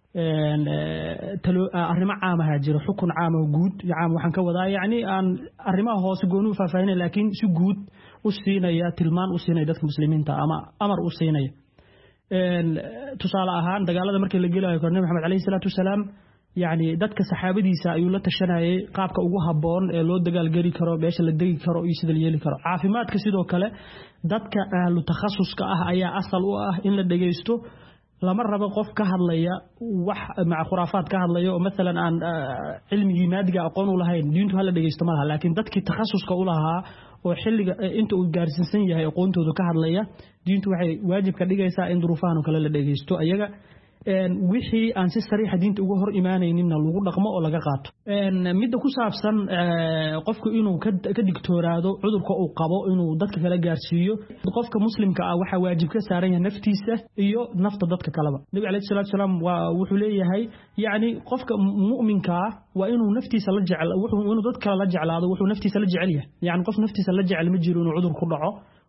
arrimo caamaha jiro xukun caam oo guud caam waxaan ka wadaa yani aan arrimaha hoos goonu faahfaahinay laakiin si guud u siinaya tilmaan u siinaya dadka muslimiinta ama amar u siinaya tusaale ahaan dagaalada markii la gelayo Nabi Muhammad alayhi salatu wasalaam يعني dadka saxaabadiisa ayuu la tashanayay qaabka ugu haboon ee loo dagaal gari karo beesha la degi karo iyo sida la yeeli karo caafimaadka sidoo kale dadka ahlu takhasuska ah ayaa asal u ah in la dhageysto lama rabo qof ka hadlaya wax ma khuraafaad ka hadlaya oo midalan aan cilmiga maadiga aqoon u lahayn diintu hala dhageysto ma laha laakiin dadkii takhasuska u lahaa oo xilliga inta uu gaarsiisan yahay aqoontooda ka hadlaya diintu waxay waajib ka dhigaysaa in duruufahan kale la dhageysto ayaga wixii aan si sariixa diinta uga hor imaanaynin lagu dhaqmo oo laga qaato midda ku saabsan qofku inuu ka digtooraado cudurka uu qabo inuu dadka kala gaarsiiyo qofka muslimka ah waxa waajib ka saaran yahay naftiisa iyo nafta dadka kaleba nabi alayhi salaatu salaam wuxuu leeyahay yani qofka mu'minka waa inuu naftiisa la jecel inuu dad kale la jeclaado wuxuu naftiisa la jecel yahay yani qof naftiisa la jecel ma jiro inuu cudur ku dhaco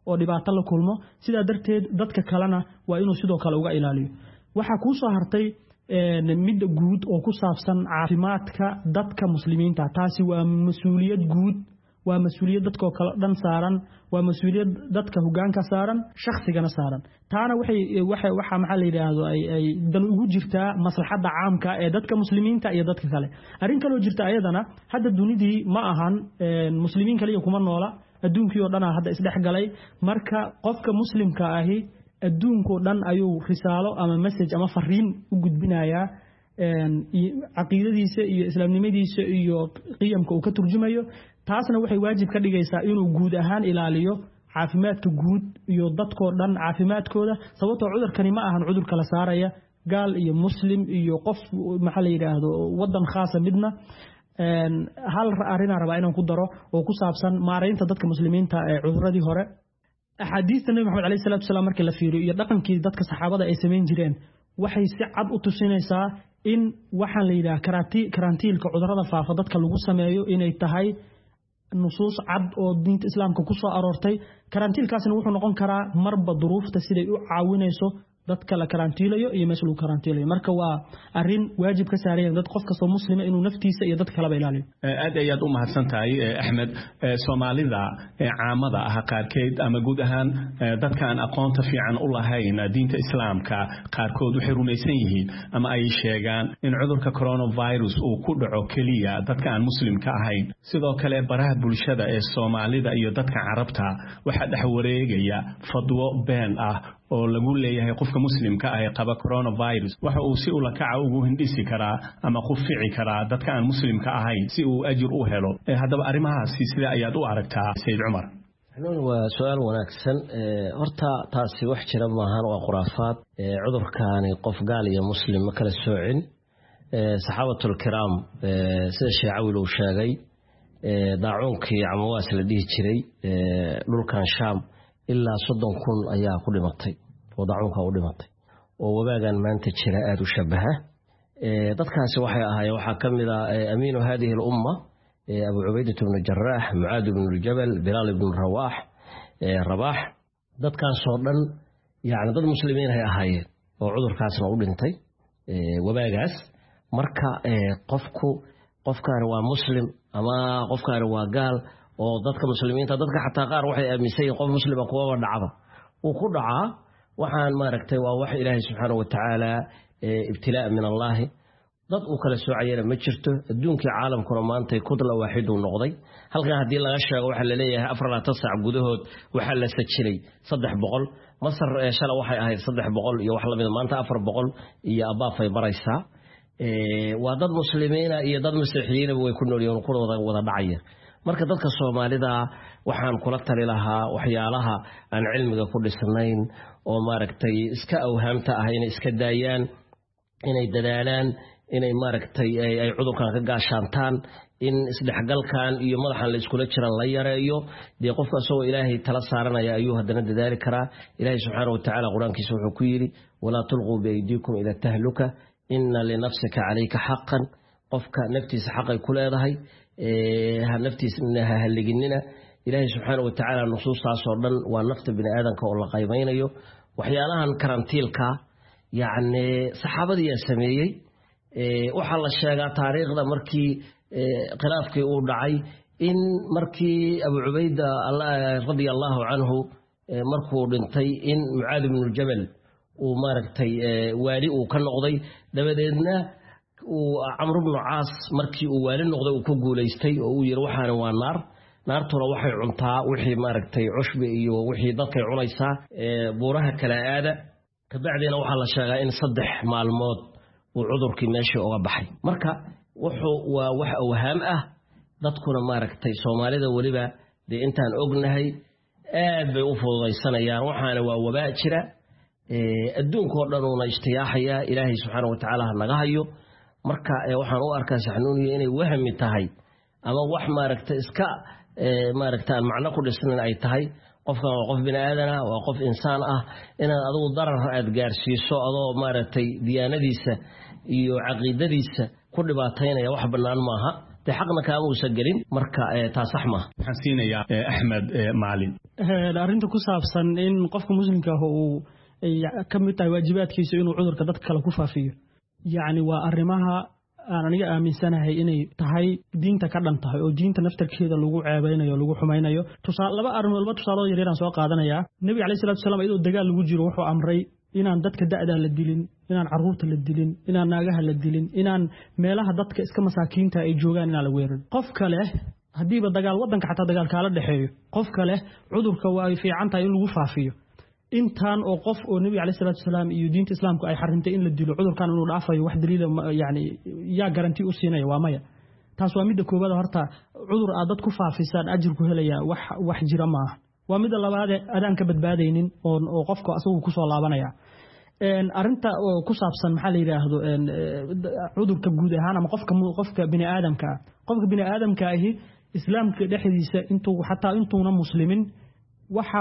oo dhibaato la kulmo sidaa darteed dadka kalena waa inuu sidoo kale uga ilaaliyo waxaa kuu soo hartay mid guud oo ku saabsan caafimaadka dadka muslimiinta taasi waa mas'uuliyad guud waa mas'uuliyad dadka kala dhan saaran waa mas'uuliyad dadka hoggaanka saaran shakhsigana saaran taana waxa maxaa la yiraahdo ay dan ugu jirtaa maslaxada caamka ee dadka muslimiinta iyo dadka kale arrin kale oo jirta ayadana hadda dunidii ma ahan muslimiin kaliya kuma noola adduunkii oo dhan hadda isdhex galay marka qofka muslimka ahi adduunkoo dhan ayuu risaalo ama message ama fariin u gudbinayaa caqiidadiisa iyo islaamnimadiisa iyo qiyamka uu ka turjumayo taasna waxay waajib ka dhigaysaa inuu guud ahaan ilaaliyo caafimaadka guud iyo dadkoo dhan caafimaadkooda sababtoo cudurkani ma ahan cudur kala saaraya gaal iyo muslim iyo qof maxaa la yidhaahdo waddan khaasa midna hal arrinaan rabaa inaan ku daro oo ku saabsan maaraynta dadka muslimiinta ee cuduradii hore axaadiista nabi maxamed alayhi salaatu wasalaam markii la fiiriyo iyo dhaqankii dadka saxaabada ay samayn jireen waxay si cad u tusinaysaa in waxaan la yidhaha karantiilka cudurrada faafa dadka lagu sameeyo inay tahay nusuus cad oo diinta islaamka ku soo aroortay karantiilkaasna wuxuu noqon karaa marba duruufta siday u caawinayso dadka la karantiilayo iyo meesha lagu karantiilayo marka waa arrin waajib ka saaran dad qof kastoo muslima inuu naftiisa iyo dad kaleba ilaaliyo
aad ayaad u mahadsan tahay axmed soomaalida caamada ah qaarkeed ama guud ahaan dadkaan aqoonta fiican u lahayn diinta islaamka qaarkood waxay rumaysan yihiin ama ay sheegaan in cudurka coronavirus uu ku dhaco keliya dadka aan muslimka ahayn sidoo kale baraha bulshada ee soomaalida iyo dadka carabta waxaa dhex wareegaya fadwo been ah oo lagu leeyahay qofka muslimka ah ee qaba coronavirus waxa uu si ula kaca ugu hindhisi karaa ama qufici karaa dadka aan muslimka ahayn si uu ajir u helo haddaba arrimahaasi sida ayaad u aragtaa Said Umar
waa su'aal wanaagsan horta taasi wax jira maahan waa khuraafaad cudurkaani qof gaal iyo muslim ma kala soocin saxaabatul kiram sida Sheecawi uu sheegay daacuunkii Amawaas la dhihi jiray dhulkan Shaam ilaa 30,000 ayaa ku dhimatay oo daacuunka u dhimatay oo wabaagan maanta jira aad u shabaha dadkaasi waxay ahaayeen waxa kamid ah amiinu hadhihi al-umma Abu Ubaydah ibn Jarrah Mu'aad ibn al-Jabal Bilal ibn Rabah dadkan soo dhan yaani dad muslimiin ay ahaayeen oo cudurkaasna u dhintay wabaagaas marka qofkaan waa muslim ama qofkaan waa gaal oo dadka muslimiinta dadka xataa qaar waxay aaminsan qof muslima kuwa dhacda uu ku dhacaa waxaan maaragtay waa wax Ilaahay subhanahu wa ta'ala ibtilaa min Allah dad uu kala soocayna ma jirto adduunkii caalamkuna maanta kudla waaxid uu noqday halka hadii laga sheego waxa la leeyahay 4 saac gudahood waxa la sajilay 300 Masar shala waxay ahayd 300 iyo wax la mid maanta 400 iyo abaafay baraysaa waa dad muslimiina iyo dad masiixiyiin way ku nool yihiin ku wada dhacaya marka dadka Soomaalida waxaan kula tali lahaa waxyaalaha aan cilmiga ku dhisnayn oo maaragtay iska awhaamta ah inay iska daayaan inay dadaalaan inay maaragtay ay cudurkan ka gaashaantaan in isdhexgalkan iyo madaxan la isku jiran la yareeyo de qofka soo Ilaahay tala saaranaya ayuu hadana dadaali karaa Ilaahay subhanahu wa ta'ala quraankiisa wuxuu ku yiri wala tulqu bi aydikum ila tahluka inna li nafsika alayka haqqan qofka naftiisa xaqay ku leedahay naftiisna haliginina Ilaahay subhanahu wa ta'ala nusuustaas oo dhan waa nafta bini aadanka oo la qaymaynayo waxyaalahan karantiilka yaani saxaabadii sameeyay waxa la sheegaa taariikhda markii khilaafkii uu dhacay in markii Abu Ubayda radiyallahu anhu markuu dhintay in Mu'aad ibn al-Jabal uu maaragtay waali uu ka noqday dabadeedna uu Amr ibn Aas markii uu waali noqday uu ku guuleystay oo uu yiri waxaan waa naartuna waxay cuntaa wixii maaragtay cushbi iyo wixii dadkay cunaysaa buuraha kala aada kabacdina waxa la sheegaa in 3 maalmood uu cudurkii meeshii uga baxay marka wuxuu waa wax awhaam ah dadkuna maaragtay Soomaalida waliba intaan ognahay aad bay u fududaysanayaan waxaana waa wabaa jira adduunka oo dhan uu ishtiyaaxaya Ilaahay subhanahu wa ta'ala naga hayo marka waxaan u arkaa saxnuuniyo inay wahmi tahay ama wax maaragtay iska maaragtay macna ku dhisnan ay tahay qofkan waa qof bini aadan ah waa qof insaan ah inaad adigu darar aad gaarsiiso adoo maaragtay diyaanadiisa iyo aqeedadiisa ku dhibaataynaya wax banaan maaha dee xaqna kaama uusan gelin marka taa sax maaha.
waxaan siinayaa axmed maalin
arrinta ku saabsan in qofka muslimka ah uu ka mid tahay waajibaadkiisa inuu cudurka dadka kale ku faafiyo yacni waa arrimaha aan aniga aaminsanahay inay tahay diinta ka dhan tahay oo diinta naftarkeeda lagu ceebeynayo lagu xumaynayo laba arrimood tusaalood yaryar aan soo qaadanayaa nebiga calayhi salaatu wasalaam iyadoo dagaal lagu jiro wuxuu amray inaan dadka da'daa la dilin inaan carruurta la dilin inaan naagaha la dilin inaan meelaha dadka iska masaakiinta ay joogaan inaan la weerin qof kale haddiiba dagaal waddanka xataa dagaal kaala dhexeeyo qof kale cudurka waa ay fiican tahay in lagu faafiyo intaan oo qof oo nabi calayhi salaatu wasalaam iyo diinta islaamku ay xarintay in la dilo cudurkan inuu dhaafayo wax daliil yani yaa garanti u siinaya waa maya taas waa midda koobaad horta cudur aad dad ku faafisaan ajir ku helaya wax jira maaha waa midda labaad adaan ka badbaadaynin oo qofka asagu ku soo laabanaya arinta oo ku saabsan maxaa la yiraahdo cudurka guud ahaan ama qofka bini aadamka ahi islaamka dhexdiisa intuuna muslimin waxa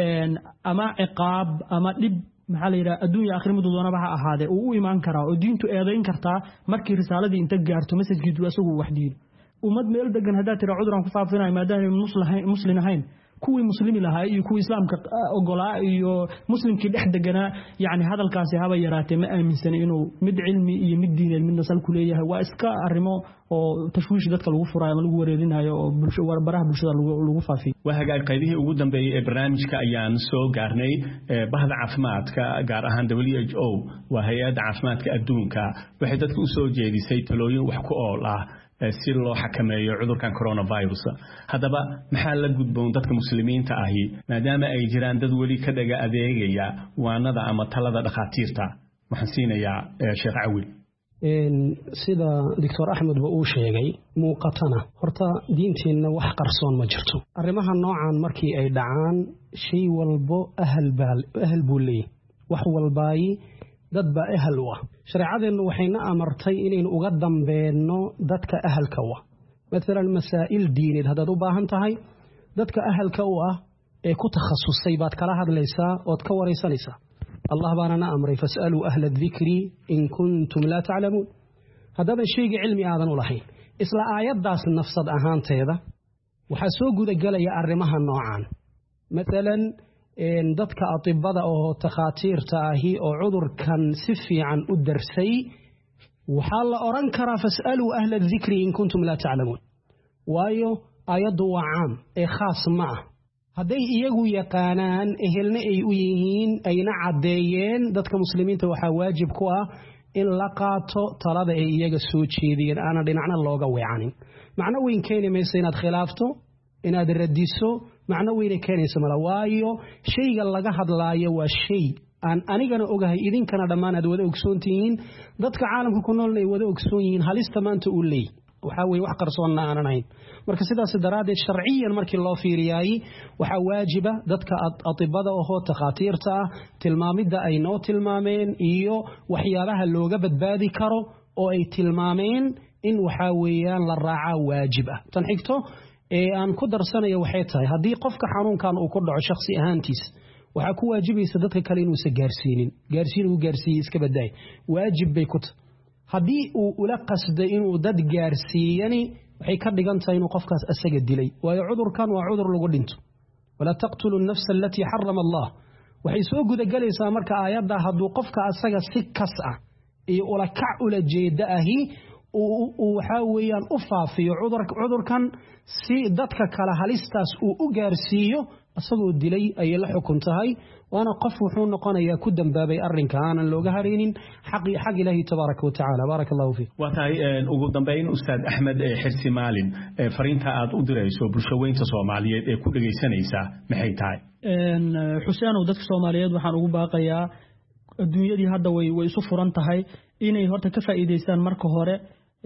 ama ciqaab ama dhib maxaa la yiraahdaa adduunka aakhir mid doonaba ha ahaade uu u imaan karaa oo diintu eedayn kartaa markii risaaladii inta gaarto masajkiidu asagu wax diido ummad meel degan hadaa tira cuduraan ku faafinayo maadaama muslim ahayn kuwii muslimi lahaa iyo kuwii islaamka ogolaa iyo muslimkii dhex deganaa yani hadalkaasi haba yaraatee ma aaminsana inuu mid cilmi iyo mid diineed midna sal ku leeyahay waa iska arrimo oo tashwiish dadka lagu furaayo ama lagu wareerinayo oo baraha bulshada lagu faafiyo
waa hagaag qaybihii ugu dambeeyay ee barnaamijka ayaan soo gaarnay bahda caafimaadka gaar ahaan WHO waa hay'adda caafimaadka adduunka waxay dadku u soo jeedisay talooyin wax ku ool ah si loo xakameeyo cudurkan coronavirus haddaba maxaa la gudboon dadka muslimiinta ahi maadaama ay jiraan dad weli ka dhaga adeegaya waanada ama talada dhakhaatiirta waxaan siinayaa sheekh Cawil
sida Dr. Axmed ba uu sheegay muuqatana horta diinteenna wax qarsoon ma jirto arrimaha noocan markii ay dhacaan shay walbo ahal buu leeyahay wax walbaayi dad ba ahal u ah shariicadeennu waxayna amartay inaynu uga dambeeno dadka ahalka u ah maalan masaa'il diineed haddaad u baahan tahay dadka ahalka u ah ee ku takhasusay baad kala hadlaysaa ood ka waraysanaysaa allah baanana amray fas'aluu ahla adikri in kuntum laa taclamuun haddaadan shayga cilmi aadan u lahayn isla aayaddaas nafsad ahaanteeda waxaa soo gudagelaya arrimaha noocan maalan dadka atibada oo takhaatiirta ahi oo cudurkan si fiican u darsay waxaa la oran karaa fas'aluu ahla adikri in kuntum laa taclamuun waayo aayaddu waa caam ee khaas ma ah hadday iyagu yaqaanaan ehelna ay u yihiin ayna caddeeyeen dadka muslimiinta waxaa waajib ku ah in la qaato talada ay iyaga soo jeediyeen aanan dhinacna looga weecanin macno weyn keeni maysa inaad khilaafto inaad radiso macno weyne keenaysa mala waayo shayga laga hadlaayo waa shay aan anigana ogahay idinkana dhammaan aad wada ogsoon tihiin dadka caalamka ku noolna ay wada ogsoon yihiin halista maanta uu leey waxaa weeye wax qarsoonna aanan ahayn marka sidaas daraaddeed sharciyan markii loo fiiriyay waxaa waajiba dadka atibada oo takhaatiirta ah tilmaamidda ay noo tilmaameen iyo waxyaabaha looga badbaadi karo oo ay tilmaameen in waxaa weeyaan la raacaa waajib ah tan xigto aan ku darsanayo waxay tahay haddii qofka xanuunkan uu ku dhaco shakhsi ahaantiis waxaa ku waajibaysa dadka kale inuusan gaarsiin uu gaarsiiyey iska badaay waajib bay ku tahay haddii uu ula qasday inuu dad gaarsiiyani waxay ka dhigan tahay inuu qofkaas asaga dilay waayo cudurkan waa cudur lagu dhinto walaa taqtulu nafsa allatii xarama allah waxay soo gudagelaysaa marka aayadda hadduu qofka asaga si kas ah iyo ula kac ula jeeda ahi waxaa weeyaan u faafiyo cudurkan si dadka kale halistaas uu u gaarsiiyo asagoo dilay ayay la xukun tahay waana qof wuxuu noqonayaa ku dambaabay arrinka aanan looga haraynin xaq ilaahi tabaaraka wa tacaala baaraka allahu fiik
waa tahay ugu dambeyn ustaad axmed xirsi maalin fariinta aad u dirayso bulshaweynta soomaaliyeed ee ku dhegaysanaysa maxay tahay
xuseen oo dadka soomaaliyeed waxaan ugu baaqayaa adduunyadii hadda way isu furan tahay inay horta ka faa'iidaystaan marka hore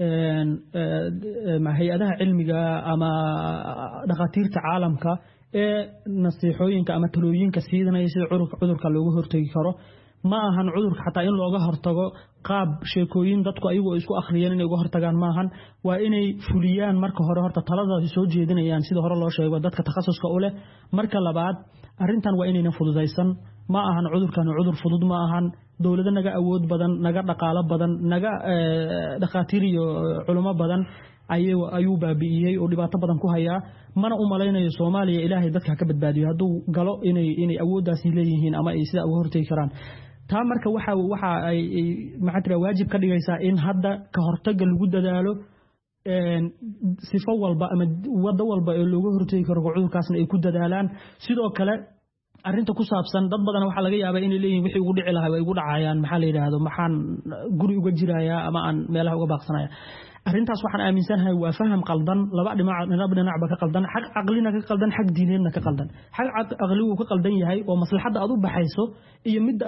hay-adaha cilmiga ama dhakhaatiirta caalamka ee nasiixooyinka ama talooyinka siidanaya sida cudurka looga hortagi karo ma ahan cudurka xataa in looga hortago qaab sheekooyin dadku ayagu isku akhriyeen inay uga hortagaan maahan waa inay fuliyaan marka hore horta taladaasi soo jeedinayaan sida hore loo sheego dadka takhasuska u leh marka labaad arrintan waa inaynan fududaysan ma ahan cudurkan cudur fudud ma ahan dawlado naga awood badan naga dhaqaalo badan naga dhakhaatiir iyo culimo badan ayuu baabi'iyey oo dhibaato badan ku hayaa mana u malaynayo Soomaaliya ilaahay dadka ka badbaadiyo hadduu galo inay awooddaasi leeyihiin ama ay sida uga hortagi karaan taa marka waxa ay maxaa waajib ka dhigaysaa in hadda ka hortaga lagu dadaalo sifo walba ama wada walba ee looga hortagi karo cudurkaasna ay ku dadaalaan sidoo kale arinta ku saabsan dad badan waxa laga yaabaa inay leeyihiin wixii ugu dhici lahaa way ugu dhacayaan maxaa la yiraahdo maxaan guri uga jirayaa ama aan meelaha uga baaqsanaya arintaas waxaan aaminsanahay waa faham qaldan laba dhinacba ka qaldan xaq aqlina ka qaldan xaq diineedna ka qaldan xaq aqligu ka qaldan yahay oo maslaxada aad u baxayso iyo mid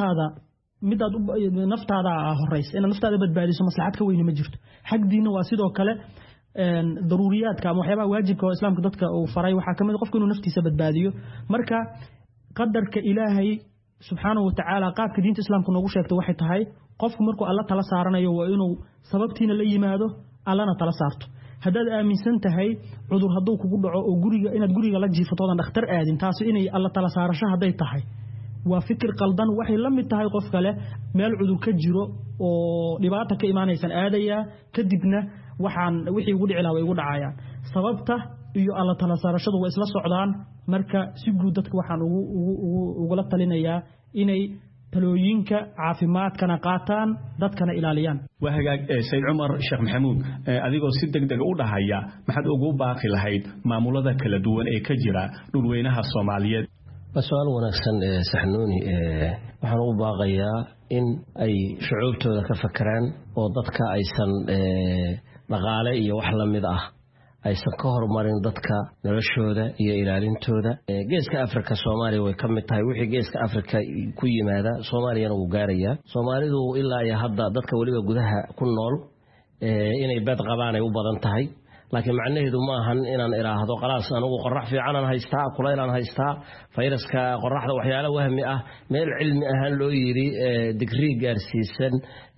naftaada horeysa in naftaada badbaadiso maslaxad ka weyn ma jirto xaq diinna waa sidoo kale daruuriyaadka ama waxyaabaha waajibka oo islaamka dadka uu faray waxa kamid qofku inuu naftiisa badbaadiyo marka qadarka ilaahay subxaanahu wa ta'ala qaabka diinta islaamku noogu sheegtay waxay tahay qofku markuu alla tala saaranayo waa inuu sababtiina la yimaado allana tala saarto haddaad aaminsan tahay cudur hadduu kugu dhaco oo inaad guriga la jiifatoodan dhakhtar aadin taasi inay alla tala saarasho hadday tahay waa fikir qaldan waxay la mid tahay qof kale meel cudur ka jiro oo dhibaato ka imaanaysan aadaya kadibna wixii ugu dhici lahaa way ugu dhacayaan sababta iyo alla tala saarashadu waa isla socdaan marka si guud dadka waxaan ugula talinayaa inay talooyinka caafimaadkana qaataan dadkana ilaaliyaan
waa hagaag Sayd Umar Sheekh Maxamuud adigoo si degdeg u dhahaya maxaad ugu baaqi lahayd maamulada kala duwan ee ka jira dhulweynaha Soomaaliyeed
su'aal wanaagsan saxnuuni waxaan u baaqayaa in ay shucuubtooda ka fakaraan oo dadka aysan dhaqaale iyo wax la mid ah aysan ka hormarin dadka noloshooda iyo ilaalintooda geeska Afrika Soomaaliya way ka mid tahay wixii geeska Afrika ku yimaada Soomaaliyana uu gaaraya Soomaalidu ilaa iyo hadda dadka waliba gudaha ku nool inay bad qabaan ay u badan tahay laakiin macnaheedu ma ahan inaan iraahdo qalaas anigu qorrax fiican aan haystaa kulaylaan haystaa fayraska qorraxda waxyaalo wahmi ah meel cilmi ahaan loo yiri degree gaarsiisan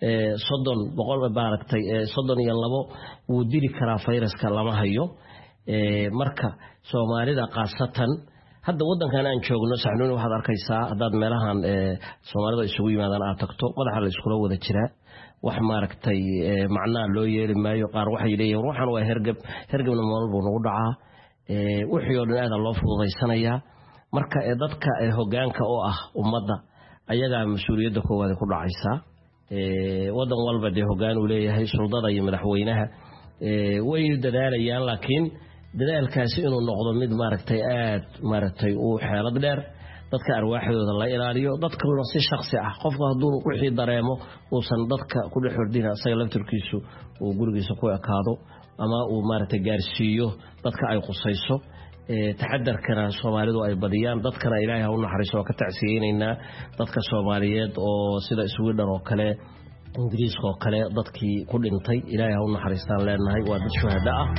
30 baaragtay 32 wuu dili karaa fayraska lama hayo marka Soomaalida qaasatan hadda wadankan aan joogno saxnuun waxaad arkaysaa hadaad meelahan Soomaalida isugu yimaadaan aad tagto madaxa la isku wada jiraa wax maaragtay macnaa loo yeeli maayo qaar waxay leeyihiin ruuxan waa hergebna moolbu nagu dhacaa wixii oo dhan aad loo fududaysanaya marka dadka hoggaanka oo ah ummadda ayaga mas'uuliyadda koowaad ku dhacaysa wadan walba de hoggaan uu leeyahay suldada iyo madaxweynaha way dadaalayaan laakiin dadaalkaasi inuu noqdo mid maaragtay uu xeelad dheer dadka arwaaxdooda la ilaaliyo dadka si shakhsi ah qofka hadduu wixii dareemo uusan dadka ku dhexordina asaga laftirkiisu uu gurigiisa ku ekaado ama uu maaragtay gaarsiiyo dadka ay qusayso taxadarkana Soomaalidu ay badiyaan dadkana Ilaahay ha u naxariiso ka tacsiyeynayna dadka Soomaaliyeed oo sida Sweden oo kale Ingiriiska oo kale dadkii ku dhintay Ilaahay ha u naxariistaan leenahay waa dad shuhada ah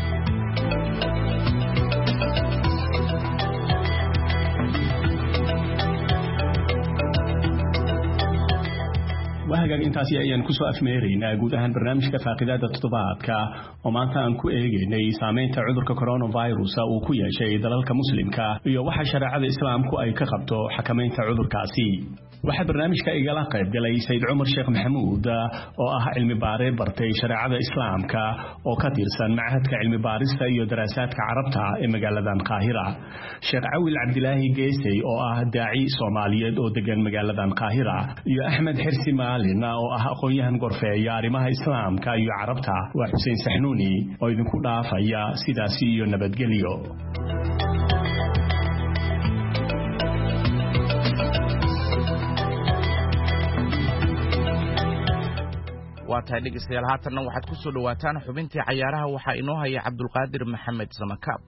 وهاجا intaasi ayaan ku soo afmeeraynaa guud ahaan barnaamijka faaqidaada toddobaadka oo maanta aan ku eegaynay saameynta cudurka coronavirus uu ku yeeshay dalalka muslimka iyo waxa shariicada islaamku ay ka qabto xakameynta cudurkaasi waxa barnaamijka igala qayb galay Sayd Umar Sheekh Maxamuud oo ah cilmi baare bartay shariicada islaamka oo ka tirsan Machadka Cilmi Baarista iyo Daraasaadka Carabta ee magaalada Qaahira Sheekh Awil Cabdilaahi Geesay oo ah daaci Soomaaliyeed oo degan magaalada Qaahira iyo Ahmed Xirsi Maalin oo ah aqoonyahan gorfeeya arrimaha islaamka iyo carabta waa Xuseen Saxnuuni oo idinku dhaafaya sidaas iyo nabadgelyo
waa tahay dhegeystayaal haatanna waxaad ku soo dhawaataan xubintii cayaaraha waxaa inoo haya Cabdulqaadir Maxamed Samakaab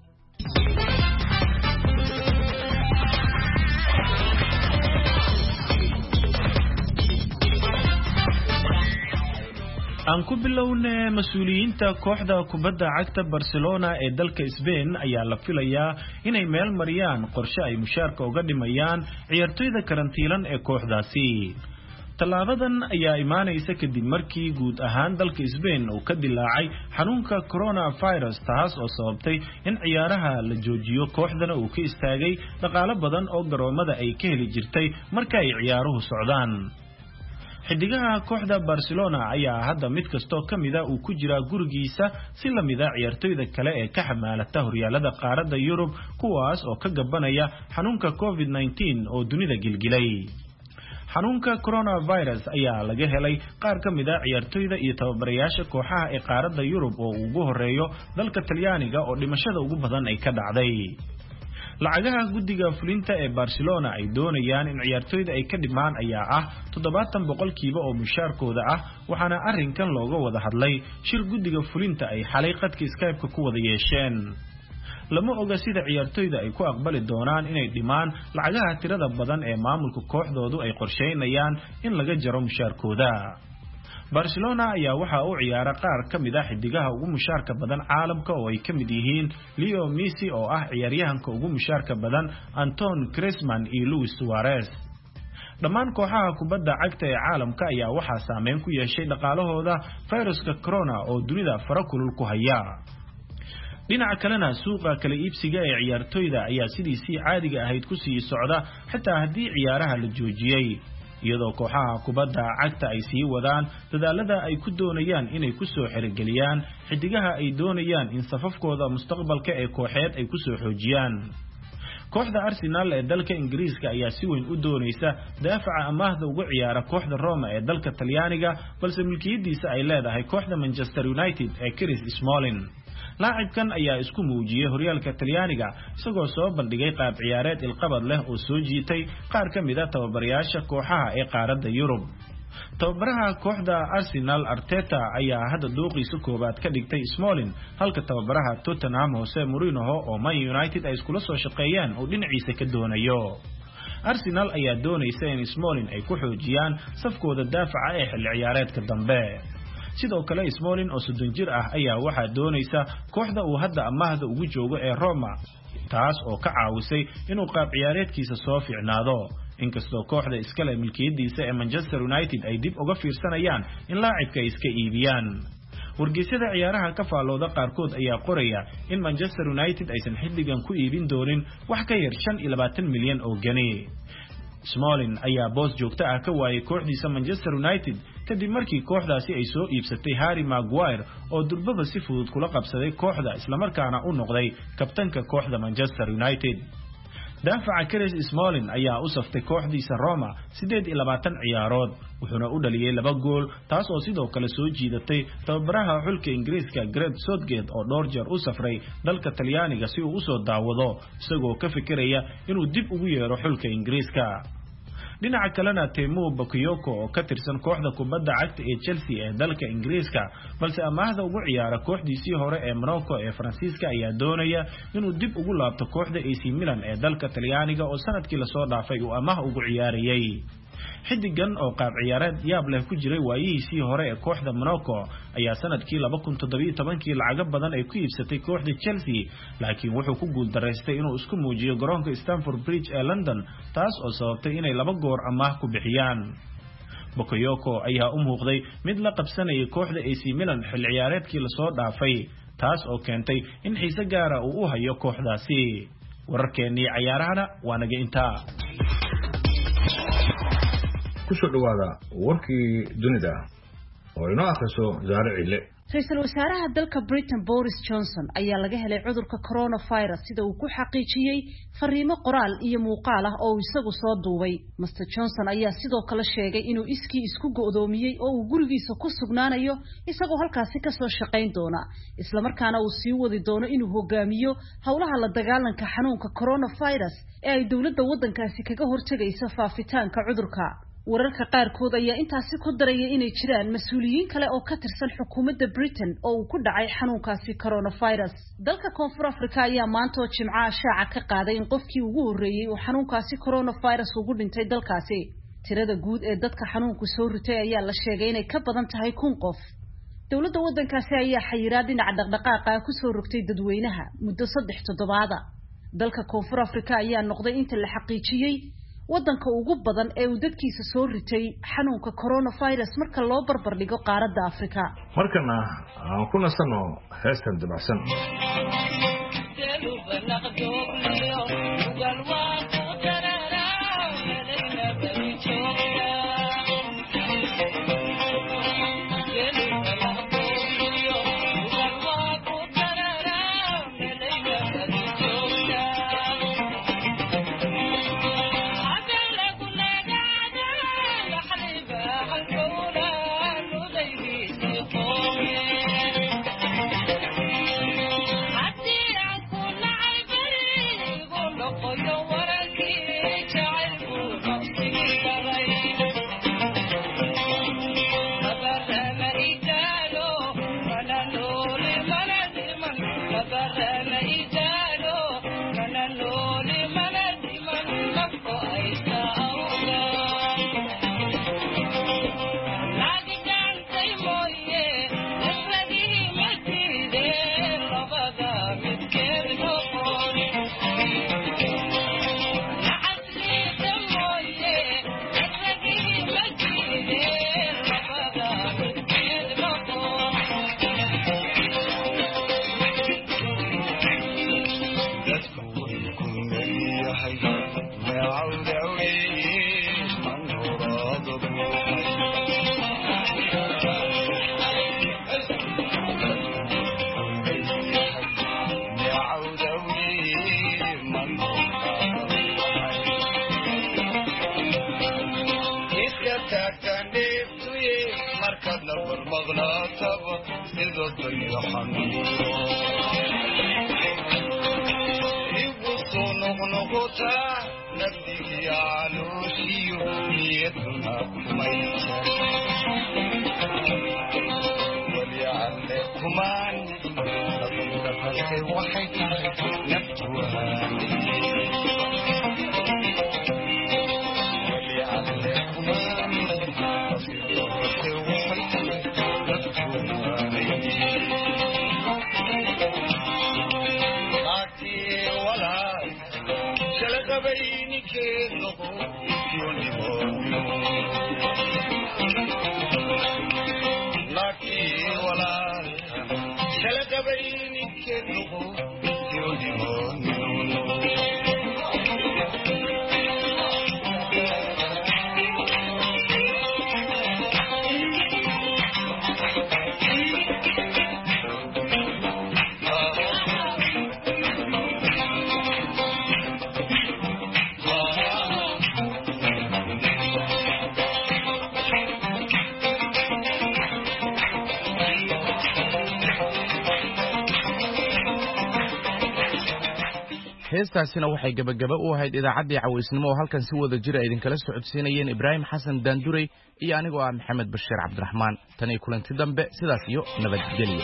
aan ku bilownay mas'uuliyiinta kooxda kubadda cagta Barcelona ee dalka Spain ayaa la filayaa inay meel mariyaan qorshe ay mushaarka uga dhimayaan ciyaartoyda karantiilan ee kooxdaasi talaabadan ayaa imaanaysa kadib markii guud ahaan dalka Spain uu ka dilaacay xanuunka coronavirus taas oo sababtay in ciyaaraha la joojiyo kooxdana uu ka istaagay dhaqaale badan oo garoomada ay ka heli jirtay marka ay ciyaaruhu socdaan xidigaha kooxda Barcelona ayaa hadda mid kasto kamida uu ku jira gurigiisa si lamida ciyaartoyda kale ee ka xamaalata horyaalada qaaradda Yurub kuwaas oo ka gabanaya xanuunka COVID-19 oo dunida gilgilay xanuunka coronavirus ayaa laga helay qaar kamida ciyaartoyda iyo tababarayaasha kooxaha ee qaaradda Yurub oo ugu horeeyo dalka Talyaaniga oo dhimashada ugu badan ay ka dhacday lacagaha guddiga fulinta ee Barcelona ay doonayaan in ciyaartoyda ay ka dhimaan ayaa ah 70% oo mushaarkooda ah waxaana arrinkan looga wada hadlay shir guddiga fulinta ay xalay qadka Skype-ka ku wada yeesheen lama oga sida ciyaartoyda ay ku aqbali doonaan inay dhimaan lacagaha tirada badan ee maamulka kooxdoodu ay qorsheynayaan in laga jaro mushaarkooda Barcelona ayaa waxa uu ciyaara qaar kamida xidigaha ugu mushaarka badan caalamka oo ay kamid yihiin Leo Messi oo ah ciyaaryahanka ugu mushaarka badan Anton Griezmann iyo Luis Suarez dhammaan kooxaha kubadda cagta ee caalamka ayaa waxa saameyn ku yeeshay dhaqaalahooda fayraska corona oo dunida farakulul ku haya dhinaca kalena suuqa kala iibsiga ee ciyaartoyda ayaa sidiisii caadiga ahayd ku sii socda xitaa haddii ciyaaraha la joojiyay iyadoo kooxaha kubadda cagta ay sii wadaan dadaalada ay ku doonayaan inay ku soo xirigeliyaan xidigaha ay doonayaan in safafkooda mustaqbalka ee kooxeed ay ku soo xoojiyaan kooxda Arsenal ee dalka Ingiriiska ayaa si weyn u doonaysa daafaca amaahda ugu ciyaara kooxda Roma ee dalka Talyaaniga balse milkiyadiisa ay leedahay kooxda Manchester United ee Chris Smalling laacibkan ayaa isku muujiyay horyaalka Talyaaniga isagoo soo bandhigay qaab ciyaareed ilqabad leh oo soo jiitay qaar kamida tababarayaasha kooxaha ee qaaradda Yurub tababaraha kooxda Arsenal Arteta ayaa hadda dooqiisa koobaad ka dhigtay Smalling halka tababaraha Tottenham Jose Mourinho oo Man United ay iskula soo shaqeeyeen oo dhinaciisa ka doonayo Arsenal ayaa doonaysa in Smalling ay ku xoojiyaan safkooda daafaca ee xilli ciyaareedka dambe sidoo kale Smalling oo 30 jir ah ayaa waxa doonaysa kooxda uu hadda amaahda ugu joogo ee Roma taas oo ka caawisay inuu qaab ciyaareedkiisa soo fiicnaado inkastoo kooxda iskale milkiyadiisa ee Manchester United ay dib uga fiirsanayaan in laacibka iska iibiyaan wargeysyada ciyaaraha ka faalooda qaarkood ayaa qoraya in Manchester United aysan xiddigan ku iibin doonin wax ka yar 25 milyan oo gani Smalling ayaa boos joogto ah ka waayay kooxdiisa Manchester United kadib markii kooxdaasi ay soo iibsatay Harry Maguire oo durbaba si fudud kula qabsaday kooxda isla markaana u noqday kabtanka kooxda Manchester United daafaca Chris Smalling ayaa u saftay kooxdiisa Roma 28 ciyaarood wuxuuna u dhaliyay 2 gool taas oo sidoo kale soo jiidatay tababaraha xulka Ingiriiska Gareth Southgate oo dhowr jeer u safray dalka Talyaaniga si uu u soo daawado isagoo ka fikiraya inuu dib ugu yeero xulka Ingiriiska dhinaca kalena Temu Bakayoko oo ka tirsan kooxda kubadda cagta ee Chelsea ee dalka Ingiriiska balse amaahda ugu ciyaara kooxdiisii hore ee Monaco ee Faransiiska ayaa doonaya inuu dib ugu laabto kooxda AC Milan ee dalka Talyaaniga oo sanadkii la soo dhaafay uu amaah ugu ciyaarayay xidigan oo qaab ciyaareed yaab leh ku jiray waayihiisii hore ee kooxda Monaco ayaa sanadkii 2017 lacaga badan ay ku iibsatay kooxda Chelsea laakiin wuxuu ku guul dareystay inuu isku muujiyo garoonka Stamford Bridge ee London taas oo sababtay inay 2 goor amaah ku bixiyaan Bakayoko ayaa u muuqday mid la qabsanayay kooxda AC Milan xil ciyaareedkii la soo dhaafay taas oo keentay in xiise gaar ah uu u hayo kooxdaasi wararkeennii ciyaarahana waa naga intaa
kusoo dhawaada warkii dunida oo inoo akhriso Zaare Cille
Ra'iisul Wasaaraha dalka Britain Boris Johnson ayaa laga helay cudurka coronavirus sida uu ku xaqiijiyay fariimo qoraal iyo muuqaal ah oo isagu soo duubay Mr Johnson ayaa sidoo kale sheegay inuu iskii isku go'doomiyay oo uu gurigiisa ku sugnaanayo isagoo halkaasi ka soo shaqayn doona isla markaana uu sii wadi doono inuu hogaamiyo hawlaha la dagaalanka xanuunka coronavirus ee ay dawladda waddankaasi kaga hortagayso faafitaanka cudurka wararka qaarkood ayaa intaasi ku daraya inay jiraan mas'uuliyiin kale oo ka tirsan xukuumadda Britain oo uu ku dhacay xanuunkaasi coronavirus dalka Koonfur Afrika ayaa maanta Jimcaha shaaca ka qaaday in qofkii ugu horeeyay uu xanuunkaasi coronavirus ugu dhintay dalkaasi tirada guud ee dadka xanuunku soo ritay ayaa la sheegay inay ka badan tahay 1,000 qof dawladda waddankaasi ayaa xayiraad dhinaca dhaqdhaqaaqa ku soo rogtay dadweynaha muddo 3 toddobaad dalka Koonfur Afrika ayaa noqday inta la xaqiijiyay waddanka ugu badan ee uu dadkiisa soo ritay xanuunka coronavirus marka loo barbar dhigo qaaradda Afrika
markana aan ku nasano heestan dabacsan
مقناطب سيدة يحنو يبصوا نغنغتا نبدي علوشي نيتنا كميتا وليعلكمان أظن فلسي وحيتا نبتوها وليعلكمان أظن فلسي وحيتا نبتوها أعطي ولا شلق بينك النقو يوني ناكي ولا شلق بينك النقو يوني
heestaasina waxay gabagaba u ahayd idaacaddii cawaysnimo oo halkan si wada jira idinkala socodsiinayeen Ibraahim Xasan Daanduray iyo anigoo ah Maxamed Bashiir Cabdiraxmaan tan iyo kulanti dambe sidaas iyo nabadgelyo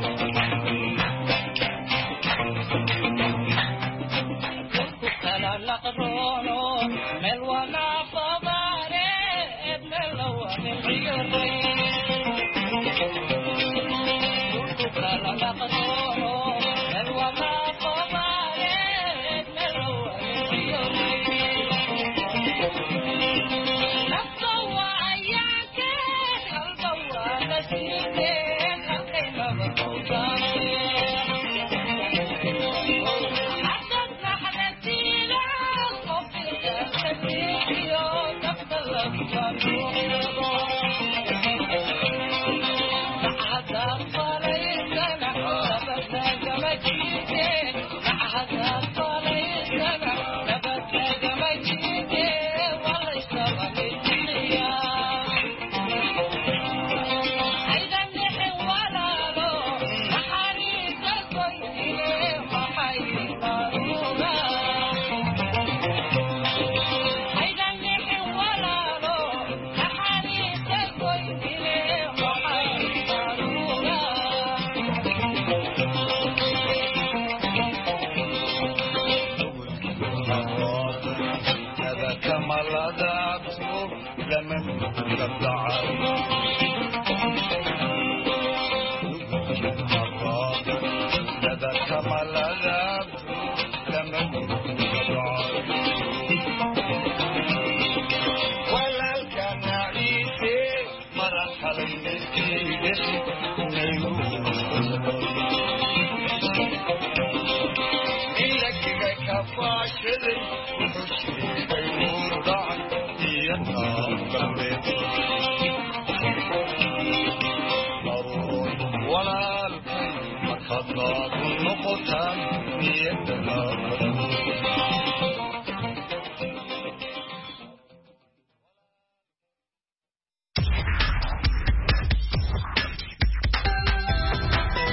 ولا الكلمة خطأ النقطة يدنا